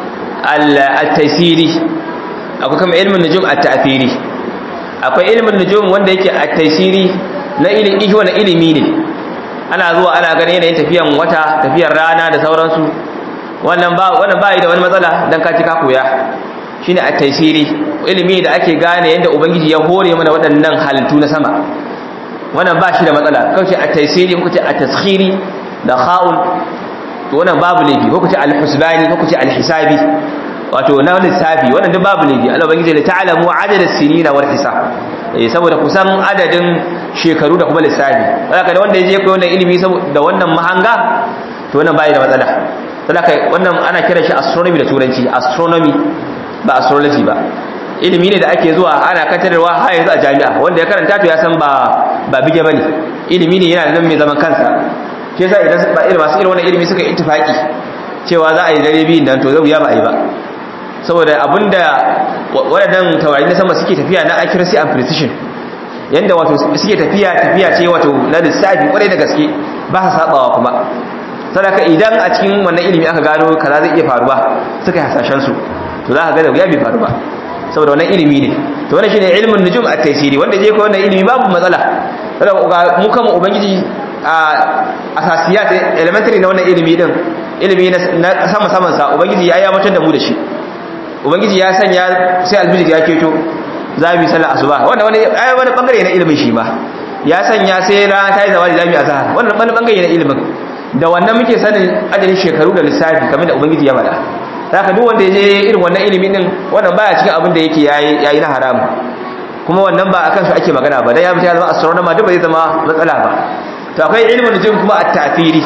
al-taysiri, akwai kuma ilmin nujum at-ta'thiri. Akwai ilmin nujum wanda yake at-taysiri na ilimi wani ilimi ne, ana zuwa ana ganin yanayin tafiyan wata, tafiyar rana da sauransu. Wannan ba wannan bai da wani matsala dan ka ci ka koya. Shine at-taysiri, ilimi da ake gane yanda ubangiji ya hore mana waɗannan halittu na sama. Wannan ba shi da matsala. Kauce at-taysiri muka ce at-taskhiri da kha'un, to wannan babu laifi. Ko kace al-husbani ko kace al-hisabi, wato na lissafi, wannan duk babu laifi. Allah ubangiji ya ta'alamu adada as-sinina wal hisab, eh saboda kusan adadin shekaru da kuma lissafi. Saboda wanda yaje koyi wannan ilimi saboda wannan mahanga, to wannan bai da matsala. Saboda wannan ana kiran shi astronomy da turanci, astronomy ba astrology ba. Ilimi ne da ake zuwa ana katarwa har yanzu a jami'a, wanda ya karanta to ya san ba ba bige bane. Ilimi ne yana nan mai zaman kansa. Shi yasa idan ba irin masu irin wannan ilimi suka ittifaki cewa za a yi dare biyun nan, to zai ya ba a yi ba. Saboda abinda waɗannan taurari na sama suke tafiya na accuracy and precision, yanda wato suke tafiya tafiya ce wato na lissafi kwarai da gaske, ba sa sabawa kuma. Sadaka idan a cikin wannan ilimi aka gano kaza zai iya faruwa, suka yi hasashen su, to za ka ga da ya bai faru ba, saboda wannan ilimi ne. To wannan shine ilmin nujum at-taysiri, wanda je ko wannan ilimi babu matsala. Saboda mu kama ubangiji a asasiyat elementary na wannan ilimi din, ilimi na sama saman sa, ubangiji ya ya mutar da mu da shi. Ubangiji ya sanya sai albijir ya keto zabi sallar asuba, wannan wani ai wani bangare na ilimin shi ba. Ya sanya sai rana ta yi zawali zabi azhar, wannan wani bangare na ilimin. Da wannan muke sanin adadin shekaru da lissafi kamar da ubangiji ya bada. Haka duk wanda ya je irin wannan ilimin din, wannan baya cikin abin da yake yayi yayi na haramu. Kuma wannan ba akan su ake magana ba, dan ya mutu ya zama astronomer duk bai zama matsala ba. To akwai ilmin nujum kuma at-ta'thiri.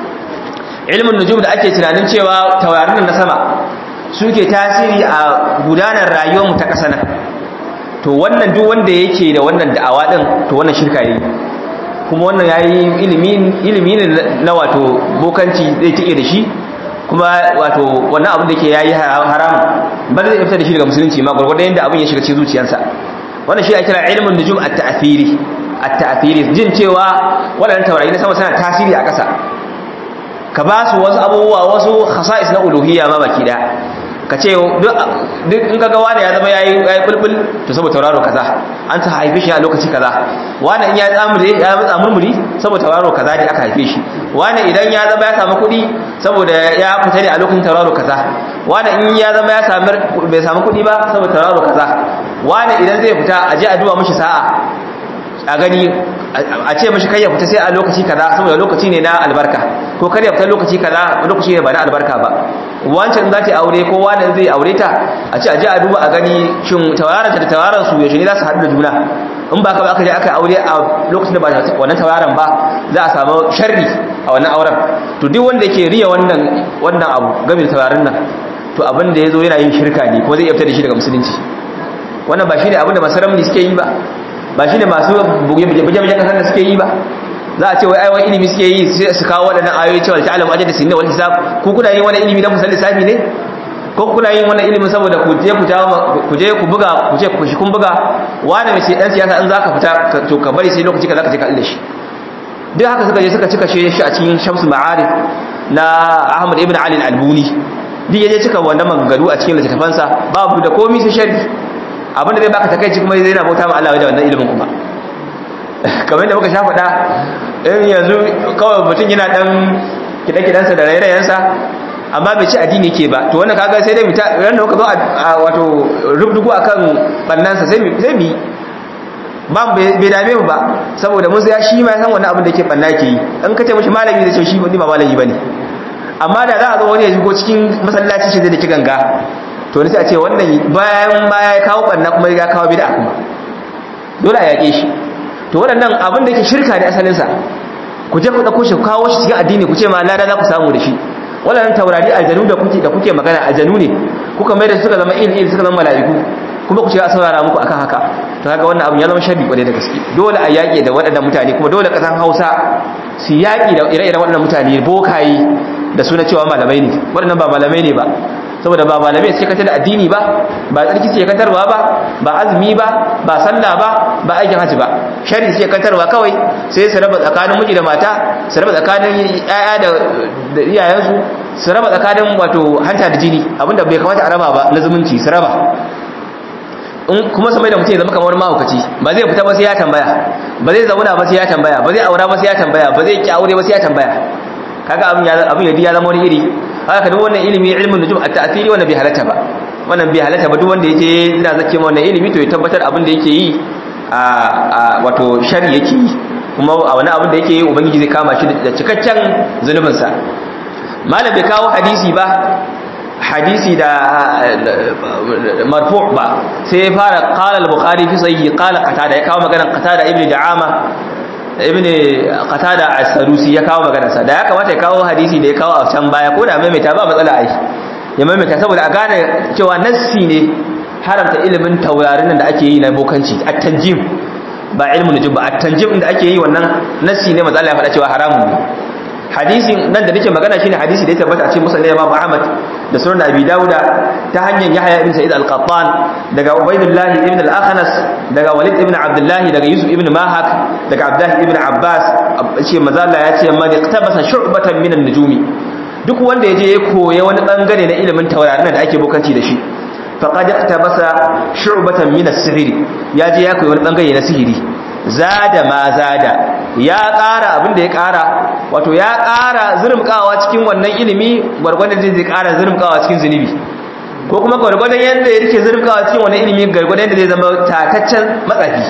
Ilmin nujum da ake tunanin cewa taurarin na sama suke tasiri a gudanar rayuwar mu ta ƙasa nan. To wannan duk wanda yake da wannan da'awa din, to wannan shirka yayi. Kuma wannan yayi ilimi ilimi ne na wato bokanci zai tike da shi, kuma wato wannan abin da yake yayi haram, ba zai fita da shi daga musulunci ma gurgurdan yanda abin ya shiga cikin zuciyarsa. Wannan shi ake kira ilmin nujum at-ta'thiri. At-ta'thiri, jin cewa waɗannan taurari na sama suna tasiri a ƙasa, ka ba su wasu abubuwa, wasu khasa'is na uluhiyya ma baki da. Ka ce duk in kaga wani ya zama yayi yayi bulbul, to saboda tauraro kaza an ta haife shi a lokaci kaza. Wani in ya tsamure ya mutsa murmuri saboda tauraro kaza ne aka haife shi. Wani idan ya zama ya samu kuɗi saboda ya fita ne a lokacin tauraro kaza. Wani in ya zama ya samu bai samu kuɗi ba saboda tauraro kaza. Wani idan zai fita a je a duba mishi sa'a, a gani a ce mashi kai ya fita sai a lokaci kaza saboda lokaci ne na albarka, ko kar ya fita lokaci kaza lokaci ne ba na albarka ba. Wancan za ta aure ko wani zai aure ta, a ce a je a duba a gani shin tauraron ta da tauraron su yaushe ne za su haɗu da juna. In ba ka ba aka je aka aure a lokacin da ba wannan tauraron ba, za a samu sharri a wannan auren. To duk wanda yake riya wannan wannan abu game da tauraron nan, to abin da yazo yana yin shirka ne, kuma zai iya fitar da shi daga musulunci. Wannan ba shi ne abin da masaramni suke yi ba, ba shi ne masu buge-bugen kasar da suke yi ba. Za a ce wai aiwon ilimi suke yi sai su kawo waɗannan ayoyi cewa ta alamu ajiyar da sinne wani hisab. Ku kuna yin wani ilimi don musalli lissafi ne, ko kuna yin wani ilimin saboda ku je ku jawo ku je ku buga ku ce ku shi kun buga wani mai dan siyasa in zaka fita to ka bari sai lokaci ka zaka je ka ille shi. Duk haka suka je suka cika shi a cikin Shamsul Ma'arif na Ahmad ibn Ali al-Albuni. Duk yaje cika wannan maganganu a cikin littafansa, babu da komai sai sharri. Abinda zai baka takeici kuma zai na bauta ma Allah da wannan ilimin kuma. Kamar yadda muka sha faɗa, in yanzu kawai mutum yana dan kidan-kidansa da rairayensa amma bai ci addini yake ba to wannan kaga sai dai mu ta ran da kuka zo a wato rubdugu akan bannansa sai mu sai mu ba bai dame mu ba saboda mun sai shi ma san wannan abin da yake banna yake yi in ka ce mishi malami zai ce shi ba malami bane amma da za a zo wani ya shigo cikin masallaci shi zai da ki ganga to ne sai a ce wannan bayan ma ya kawo banna kuma ya kawo bid'a kuma dole a yake shi to waɗannan abin da yake shirka ne asalin sa ku je ku dauko shi kawo shi cikin addini ku ce ma lada za ku samu da shi waɗannan taurari aljanu da kuke da kuke magana aljanu ne kuka mai da suka zama il il suka zama mala'iku kuma ku ce a saurara muku akan haka to kaga wannan abun ya zama sharri kwarai da gaske dole a yaƙi da waɗannan mutane kuma dole kasan Hausa su yaƙi da ire-iren waɗannan mutane bokayi da suna cewa malamai ne waɗannan ba malamai ne ba saboda ba malamai sai katar da addini ba ba tsarki sai katarwa ba ba azumi ba ba sallah ba ba aikin haji ba shari sai katarwa kawai sai su raba tsakanin miji da mata su raba tsakanin yaya da da iyayensu su raba tsakanin wato hanta da jini abinda bai kamata a raba ba na zumunci su raba in kuma sai da mutum ya zama kamar mahaukaci ba zai fita ba sai ya tambaya ba zai zauna ba sai ya tambaya ba zai aura ba sai ya tambaya ba zai ki aure ba sai ya tambaya kaga abin ya abin ya zama wani iri haka duk wannan ilimi ilmin nujum at-ta'thiri wannan bai halatta ba wannan bai halatta ba duk wanda yake ina zake ma wannan ilimi to ya tabbatar abin da yake yi a wato shari yake yi kuma a wani abin da yake yi ubangiji zai kama shi da cikakken zunubin sa malam bai kawo hadisi ba hadisi da marfu' ba sai ya fara qala al-bukhari fi sahih qala qatada ya kawo maganar qatada ibnu da'ama ibn qatada as-sadusi ya kawo magana sa da ya kamata ya kawo hadisi da ya kawo a can baya ko da maimaita ba matsala ai ya maimaita saboda a gane cewa nassi ne haramta ilimin taurarin nan da ake yi na bokanci at-tanjim ba ilmu nujum ba at-tanjim da ake yi wannan nassi ne matsala ya faɗa cewa haramun ne hadisin nan da nake magana shine hadisi da ya tabbata a cikin musnad Imam Ahmad da sunan Abi Dawud ta hanyar Yahya ibn Sa'id al-Qattan daga Ubaydullah ibn al-Akhnas daga Walid ibn Abdullah daga Yusuf ibn Mahak daga Abdullah ibn Abbas ce mazalla ya ce man iqtabasa shu'batan min an-nujumi duk wanda yaje ya koya wani bangare na ilimin taurarin da ake bokanci da shi faqad iqtabasa shu'batan min as-sihr yaje ya koyi wani bangare na sihiri zada ma zada ya ƙara abin da ya ƙara wato ya ƙara zurmkawa cikin wannan ilimi gwargwadon da zai ƙara zurmkawa cikin zunubi ko kuma gwargwadon yadda yake zurmkawa cikin wannan ilimi gwargwadon da zai zama tataccen matsafi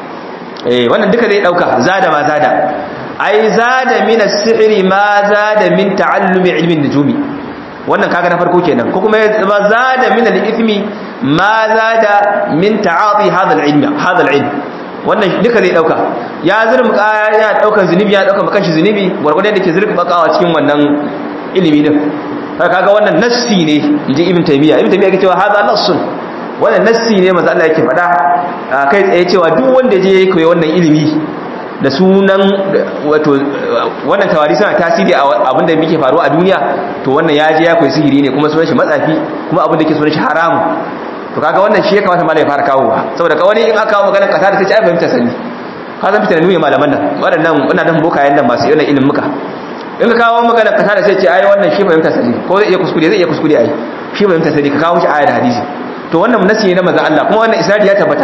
eh wannan duka zai dauka zada ma zada ai zada min as-sihri ma zada min ta'allumi ilmi an-nujumi wannan kaga na farko kenan ko kuma ya zada min al-ithmi ma zada min ta'ati hadha al-ilm hadha al-ilm wannan duka zai dauka ya zurmuka ya daukan zunubi ya dauka makan shi zunubi gurgurdan da ke zurmukawa cikin wannan ilimi din kaga wannan nassi ne inji ibn taymiya ibn taymiya yake cewa hada nassun wannan nassi ne manzo Allah yake faɗa kai tsaye cewa duk wanda je ya koyi wannan ilimi da sunan wato wannan tawari suna tasiri a abin da yake faruwa a duniya to wannan ya je ya koyi sihiri ne kuma sunan shi matsafi kuma abin da yake sunan shi haramu to kaga wannan shi ya kamata malai fara kawowa saboda kawai in aka kawo maganar kasa da sai ai fahimta sani ka san fitan nuni malaman nan waɗannan wannan bokayen nan masu irin ilimin muka in ka kawo maganar kasa da sai ce ai wannan shi fahimta sani ko zai iya kuskure zai iya kuskure ai shi fahimta sani ka kawo shi aya da hadisi to wannan nasi ne na manzon Allah kuma wannan isnadi ya tabbata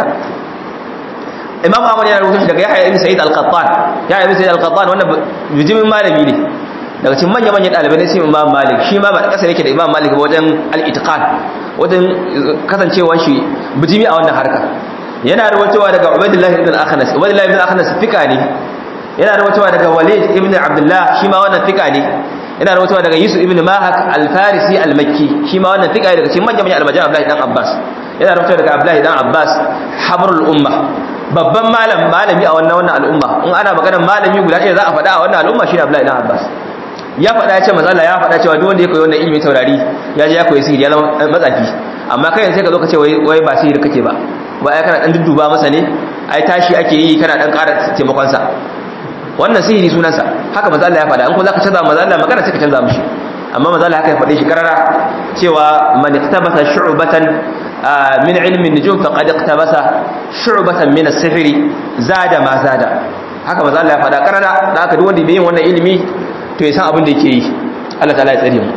Imam Ahmad yana rubuta daga Yahya ibn Sa'id al-Qattan Yahya ibn Sa'id al-Qattan wannan bijimin malami ne daga cikin manyan manyan dalibai ne sai Imam Malik shi ma ba kasa yake da Imam Malik wajen al-itqan wajen kasancewar shi bijimi a wannan harka yana rawaitowa daga Ubaydullah ibn al-Akhnas Ubaydullah ibn al-Akhnas fika ne yana rawaitowa daga Walid ibn Abdullah shi ma wannan fika ne yana rawaitowa daga Yusuf ibn Mahak al-Farisi al-Makki shi ma wannan fika ne daga cikin manyan manyan almajan Abdullah ibn Abbas yana rawaitowa daga Abdullah ibn Abbas habrul umma babban malam malami a wannan wannan al'umma in ana maganar malami guda ɗaya za a faɗa a wannan al'umma shine Abdullah ibn Abbas ya faɗa ya ce manzo Allah ya faɗa cewa duk wanda ya koyi wannan ilimi taurari ya je ya koyi sihiri ya zama matsafi amma kai sai ka zo ka ce wai wai ba sihiri kake ba ba ai kana dan dudduba masa ne ai tashi ake yi kana dan ƙara taimakon sa wannan sihiri sunan sa haka manzo Allah ya faɗa in ko zaka canza manzo Allah magana sai ka canza mishi amma manzo Allah haka ya faɗe shi karara cewa man iktabasa shu'batan min ilmi an-nujum faqad iktabasa shu'batan min as-sihri zada ma zada haka manzo Allah ya faɗa karara da haka duk wanda bai yin wannan ilimi to ya san abin da yake yi Allah ta'ala ya tsare mu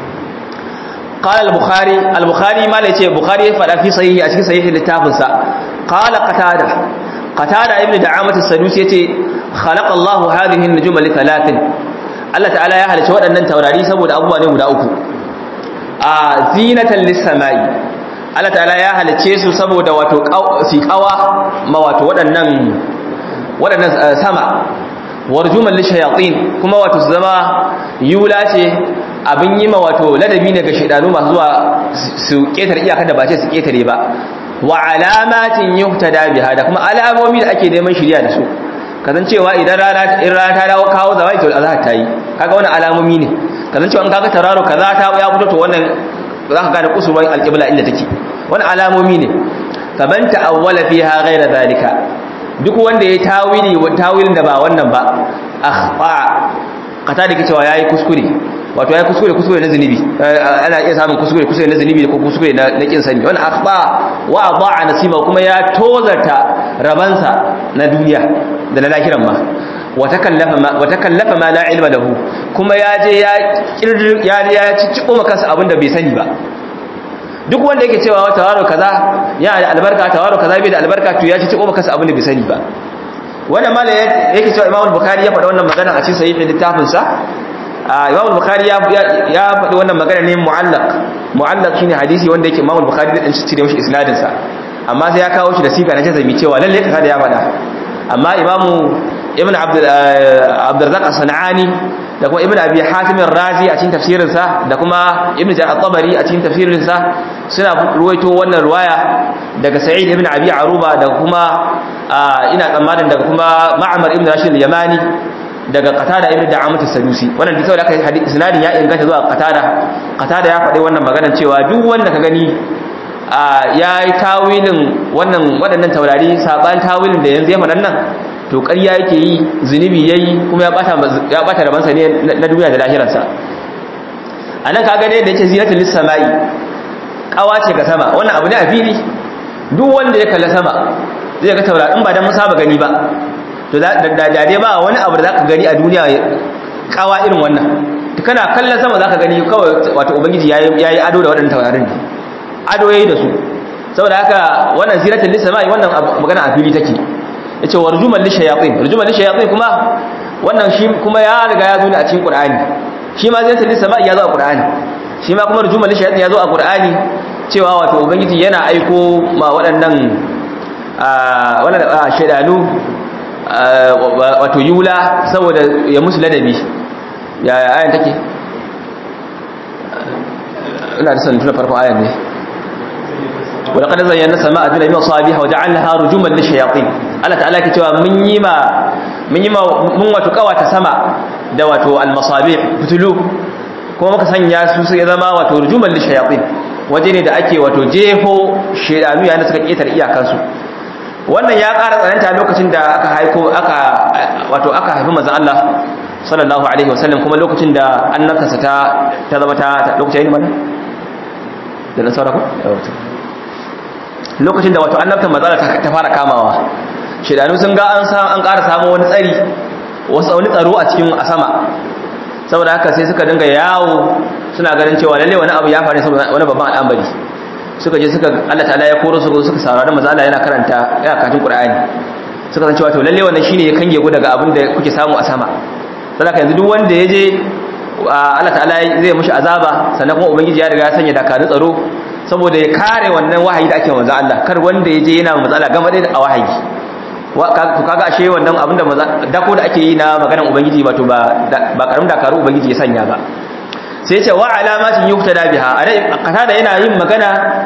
qala al-bukhari al-bukhari ma lai ce bukhari ya fada fi sahihi a cikin sahihi littafin sa qala qatada qatada ibnu da'amat as-sadusi yace khalaqa Allahu hadhihi an-nujuma li thalathin Allah ta'ala ya halice waɗannan taurari saboda abubuwa ne guda uku a zinatan lis-samai Allah ta'ala ya halice su saboda wato si kawa ma wato waɗannan waɗannan sama warjuman lishayatin kuma wato su zama yula ce abin yi ma wato ladabi ne ga shedanu masu zuwa su ketare iyakar da ba ce su ketare ba wa alamatin yuhtada biha da kuma alamomi da ake neman shiriya da su kazancewa idan rana in rana ta dawo kawo zawai to azhar ta yi kaga wannan alamomi ne kazancewa in kaga tararo kaza ta ya fito to wannan za ka gane kusurwar alqibla inda take wannan alamomi ne kaman ta'awwala fiha ghayra zalika duk wanda ya tawili tawilin da ba wannan ba akhfa kata da cewa yayi kuskure wato yayi kuskure kuskure na zunubi ana iya samun kuskure kuskure na zunubi ko kuskure na kin sani wannan akhfa wa adaa nasiba kuma ya tozarta rabansa na duniya da na lahiran ma wata kallafa ma wata kallafa ma la ilma lahu kuma ya je ya ya ya cicciko maka abinda bai sani ba duk wanda yake cewa tawaro kaza ya da albarka tawaro kaza bai da albarka to ya cicciko maka abinda bai sani ba wannan malai yake cewa Imam Bukhari ya faɗa wannan magana a cikin sahihin littafin sa Imam Bukhari ya ya faɗi wannan magana ne mu'allaq mu'allaq shine hadisi wanda yake Imam Bukhari da dan cire mishi isnadin sa amma sai ya kawo shi da siga na jazami cewa lalle kaza da ya faɗa amma Imam Ibn Abd Abdurrazzaq As-Sanani da kuma Ibn Abi Hatim Ar-Razi a cikin tafsirin sa da kuma Ibn Jarir At-Tabari a cikin tafsirin sa suna ruwaito wannan riwaya daga Sa'id ibn Abi Aruba da kuma ina tsammanin daga kuma Ma'mar ibn Rashid al-Yamani daga Qatada ibn Da'amat as-Sadusi wannan duk saboda kai hadisi sanadin ya inganta zuwa Qatada Qatada ya faɗi wannan maganar cewa duk wanda ka gani ya yi tawilin wannan waɗannan taurari saban tawilin da yanzu ya faɗan nan to ƙarya yake yi zunubi yayi kuma ya bata ya bata rabansa ne na duniya da lahirarsa anan kaga ne da yake zinatul lis-samai kawa ce ga sama wannan abu ne a fili duk wanda ya kalla sama zai ga taurari in ba dan musa ba gani ba to da dai ba wani abu da zaka gani a duniya kawa irin wannan to kana kallon sama zaka gani kawai wato ubangiji yayi yayi ado da waɗannan taurarin ne ado yayi da su saboda haka wannan zinatul lis-samai wannan magana a fili take yace warjuman lishayatin warjuman lishayatin kuma wannan shi kuma ya riga ya zo ne a cikin Qur'ani shi ma zinatul lis-samai ya zo a Qur'ani shi ma kuma warjuman lishayatin ya zo a Qur'ani cewa wato ubangiji yana aiko ma waɗannan wannan shaydanu wato yula saboda ya musu ladabi ya ayan take ina da sanin tuna farkon ayan ne ولقد زينا السماء الدنيا بمصابيح وجعلناها رجوما للشياطين Allah ta'ala ke cewa mun yi ma mun yi ma mun wato kawata sama da wato al-masabih fitulu kuma muka sanya su sai zama wato rujuman lishayatin waje ne da ake wato jefo shedanu yana suka ketar iyakan su wannan ya ƙara tsananta lokacin da aka haiko aka wato aka haifi manzon Allah sallallahu alaihi wasallam kuma lokacin da annabta ta ta zama ta lokacin ne da nasara ko lokacin da wato annabtan matsala ta fara kamawa shedanu sun ga an an ƙara samu wani tsari wasu wani tsaro a cikin a sama saboda haka sai suka dinga yawo suna ganin cewa lalle wani abu ya faru saboda wani babban al'amari suka je suka Allah ta'ala ya koro su suka saurari manzo Allah yana karanta yana karatun Qur'ani suka san cewa to lalle wannan shine ya kange ku daga abin da kuke samu a sama saboda yanzu duk wanda ya je Allah ta'ala zai mushi azaba sannan kuma ubangiji ya riga ya sanya dakarun tsaro saboda ya kare wannan wahayi da ake manzo Allah kar wanda yaje yana matsala game da a wahayi to kaga ashe wannan abinda dako da ake yi na maganar ubangiji wato ba ba karamin dakaru ubangiji ya sanya ba sai ya ce wa alamatin yuhtada biha alai qatada yana yin magana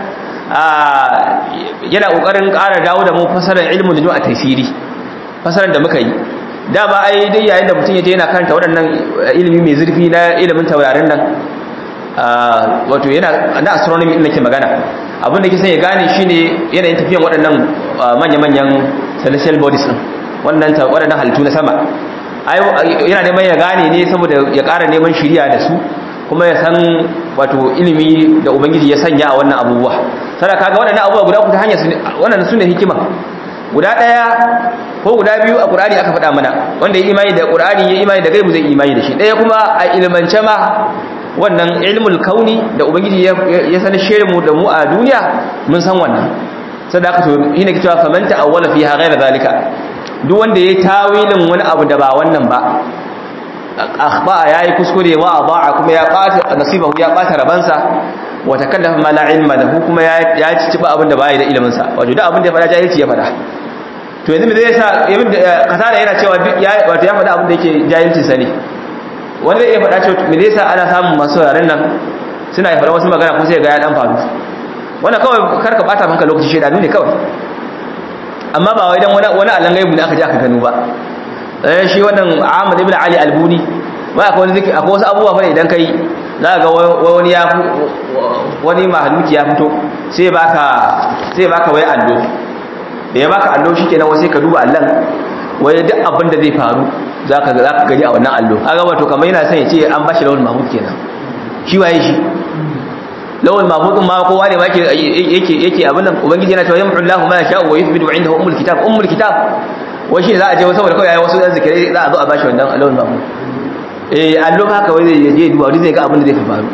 yana kokarin ƙara dawo da mu fasaran ilmin nujum a tafsiri fasaran da muka yi dama ai dai yayin da mutum yaje yana karanta waɗannan ilimi mai zurfi na ilimin taurarin nan wato yana na astronomy din nake magana abin da ke son ya gane shine yanayin tafiyan waɗannan manya-manyan celestial bodies din wannan waɗannan halittu na sama ai yana neman ya gane ne saboda ya ƙara neman shiriya da su kuma ya san wato ilimi da ubangiji ya sanya a wannan abubuwa sai kaga waɗannan abubuwa guda uku ta hanyar wannan sune hikima guda ɗaya ko guda biyu a Qur'ani aka faɗa mana wanda ya imani da Qur'ani ya imani da gaibu zai imani da shi ɗaya kuma a ilmance ma wannan ilmul kauni da ubangiji ya sanar shere mu da mu a duniya mun san wannan sadaka to ina cewa faman ta'awwala fiha ghayra zalika duk wanda yayi tawilin wani abu da ba wannan ba akhba yayi kuskure wa adaa kuma ya bata nasibahu ya bata rabansa wa takallafa ma la ilma lahu kuma ya ya ci ba abin da bai da ilimin sa wato duk abin da ya fada jahilci ya fada to yanzu me zai sa ibn kasada yana cewa ya wato ya fada abin da yake jahilci sa ne wanda zai iya fada cewa me zai sa ana samun masu sauraron nan suna yi fada wasu magana kuma sai ga ya dan faru wannan kawai karka bata maka lokaci shedanu ne kawai amma ba wai dan wani wani alan gaibu ne aka ji aka gano ba eh shi wannan Ahmad ibn Ali Albuni ba akwai wani zikiri akwai wasu abubuwa fa idan kai za ga wani ya wani mahaluki ya fito sai baka sai baka wai allo da ya baka allo shikenan wai sai ka duba allan wai duk abin da zai faru zaka ga zaka gani a wannan allo kaga wato kamar yana son ya ce an bashi lawul mahmud kenan shi waye shi lawul mahmud ma kowa ne yake yake yake abin nan ubangiji yana cewa yamhu Allahu ma yasha wa yuthbitu indahu ummul kitab ummul kitab wai shi za a je saboda kawai yayi wasu zikirai za a zo a bashi wannan lawul mahmud eh allo haka wai zai je duba wani zai ga abin da zai faru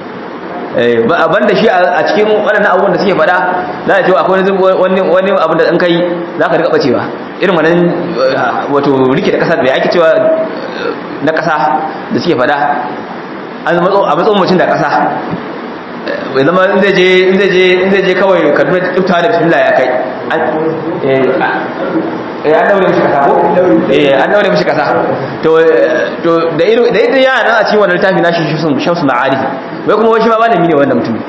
eh banda shi a cikin wannan abubuwan da suke fada za a ce akwai wani wani abin da in kai zaka riga bacewa irin wannan wato rike da kasa da yake cewa na kasa da suke fada an matso a matso mutum da kasa bai zama in zai je in zai je in zai je kawai ka duba tsufta da bismillah ya kai eh eh an daure mishi kasa ko eh an daure mishi kasa to to da ido da ido yana nan a cikin wannan littafi nashi Shamsul Ma'arif wai kuma wai shi ma malami ne wannan mutum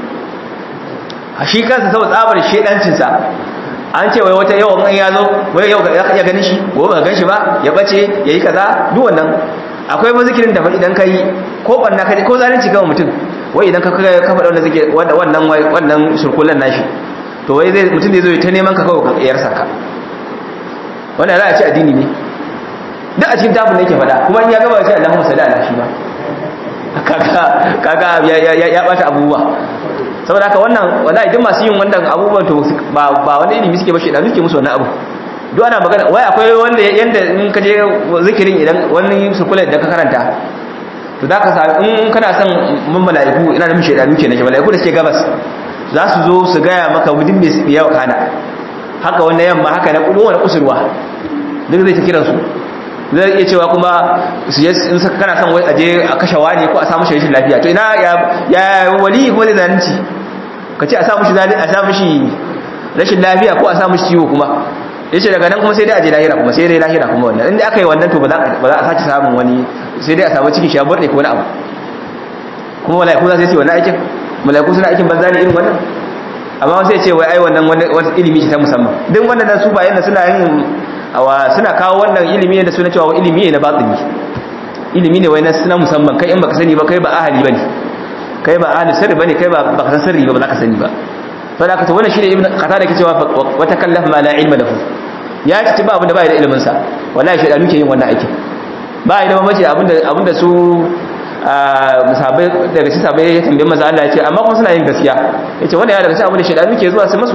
shi kansa saboda tsabar shedancin sa an ce wai wata yau an ya zo wai yau ka iya ganin shi gobe ka ganshi ba ya bace yayi kaza duk wannan akwai mazikirin da idan kai ko banna kai ko zalunci ga mutum wai idan ka ka faɗa wannan zike wannan wannan surkullan nashi to wai zai mutum zai zo ta neman ka kawai ka iyar saka wannan za a ci addini ne duk a cikin tafin da yake faɗa kuma in ya gaba sai Allahumma salli ala shi ba kaga kaga ya ya ya bata abubuwa saboda haka wannan wallahi duk masu yin wannan abubuwan to ba ba wani ilimi suke ba shi da suke musu wannan abu duk ana magana wai akwai wanda yanda in ka je zikirin idan wani surkullan da ka karanta to da ka sa in kana son mun mala'iku ina da mun shedanu kenan shi mala'iku da suke gabas za su zo su gaya maka wudin me su yawa kana haka wannan yamma haka na kudu wani kusurwa duk zai ta kiran su zai iya cewa kuma su in saka kana son wai aje a kashe wani ko a samu shi rashin lafiya to ina ya ya wali kuma zai zalunci kace a samu shi zalunci a samu shi rashin lafiya ko a samu shi ciwo kuma yace daga nan kuma sai dai aje lahira kuma sai dai lahira kuma wannan inda aka yi wannan to ba za ba za a saki samun wani sai dai a samu cikin shi ya burne ko wani abu kuma malaiku za su yi wannan aikin malaiku suna aikin banza ne irin wannan amma sai ce wai ai wannan wani ilimi ce ta musamman duk wannan dan su ba yanda suna yin awa suna kawo wannan ilimi ne da suna cewa ilimi ne na batini ilimi ne wai na suna musamman kai in baka sani ba kai ba ahli bane kai ba ahli sirri bane kai ba baka san sirri ba ba za ka sani ba saboda haka to wannan shine ibn qatada yake cewa wa takallaf ma la ilma lahu ya ci ba abinda bai da ilimin sa wallahi shedanu ke yin wannan aikin ba da mamaci abinda abinda su musabai daga cikin sabai ya tambaye manzo Allah ya ce amma kuma suna yin gaskiya yace wannan ya daga cikin abinda shedanu ke zuwa su masu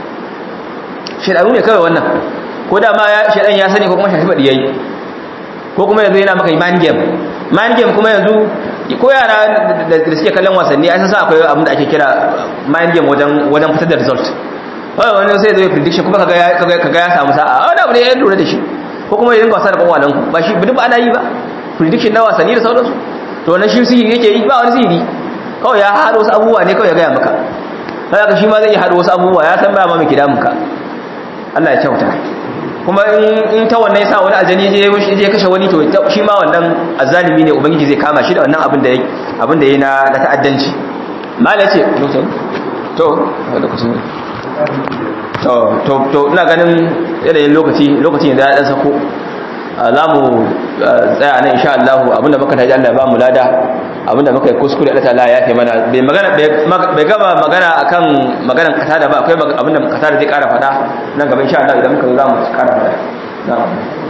shedanu ne kawai wannan ko da ma ya shedan ya sani ko kuma shafi badi yayi ko kuma yanzu yana maka mind game mind game kuma yanzu ko yara da suke kallon wasanni ai san akwai abin da ake kira mind game wajen wajen fitar da result wai wani sai zai prediction kuma kaga kaga kaga ya samu sa'a wani abu ne ya lura da shi ko kuma yin wasa da kwawalan ku ba shi duk ba ana yi ba prediction na wasanni da sauransu to wannan shi sihiri yake yi ba wani sihiri kawai ya hado wasu abubuwa ne kawai ya gaya maka kaga shi ma zai yi hado wasu abubuwa ya san ba ma miki damun ka Allah ya kyauta kuma in ta wannan yasa wani aljani je je kashe wani to shi ma wannan azzalimi ne ubangiji zai kama shi da wannan abin da yake abin da yayi na na ta'addanci mala ce lokacin to lokacin to to to ina ganin yanayin lokaci lokacin da ya dan sako zamu tsaya nan insha Allah abinda muka taji Allah ya ba mu lada abinda muka yi kuskure Allah ta'ala ya yafe mana bai magana bai gaba magana akan maganar katada ba akwai abinda katada zai kara fada nan gaba insha Allah idan muka zo zamu kara fada na'am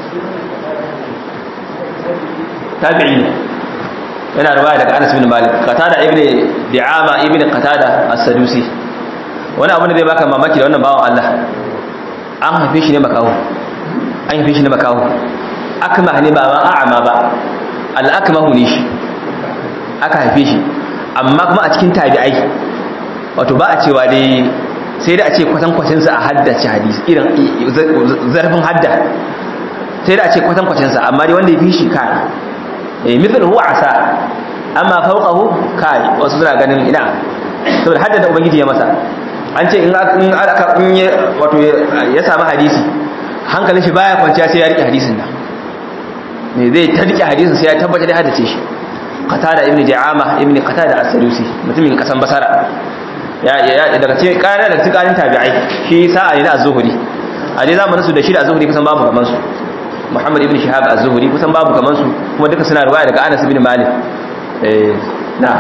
tabi'i yana riwaya daga Anas bin Malik katada ibn Di'ama ibn Qatada as-Sadusi wani abin da zai baka mamaki da wannan bawan Allah an haife shi ne makaho an haife shi ne makaho akmah ne ba ma a'ama ba al-akmahu ne shi aka haife shi amma kuma a cikin tabi'ai wato ba a cewa dai sai da a ce kwatan kwacin sa a haddace hadisi irin zarfin hadda sai da a ce kwatan kwacin sa amma dai wanda ya fi shi kai eh mithluhu asa amma fawqahu kai wasu suna ganin ina saboda haddada ubangiji ya masa an ce in aka in wato ya samu hadisi hankalin shi baya kwanciya sai ya rike hadisin nan ne zai ta rike hadisin sai ya tabbatar da haddace shi qatada ibn ja'ama ibn qatada as-sadusi mutumin kasan basara ya ya daga cikin kana daga cikin tabi'ai shi sa'a ne na az-zuhri a dai zamanin su da shi da az-zuhri kusan babu kaman su Muhammad ibn Shihab az-Zuhri kusan babu kaman su kuma duka suna riwaya daga Anas ibn Malik eh na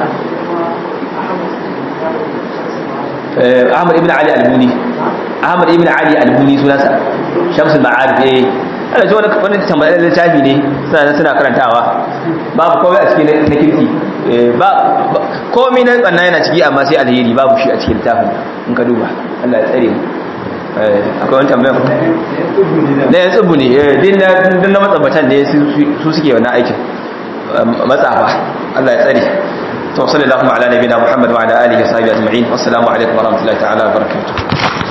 eh Ahmad ibn Ali al-Buni Ahmad ibn Ali al-Buni sunansa Shamsul Ma'arif eh ana ji wani wani tambayar littafi ne suna suna karantawa babu komai a cikin na kirki ba komai na banna yana ciki amma sai alheri babu shi a cikin littafin in ka duba Allah ya tsare mu akwai wani tambayar da ya tsubu ne din na matsabatan ne su suke wannan aikin matsafa Allah ya tsare to sallallahu ala nabiyina Muhammad wa ala alihi wa sahbihi ajma'in wassalamu alaikum wa rahmatullahi ta'ala wa barakatuh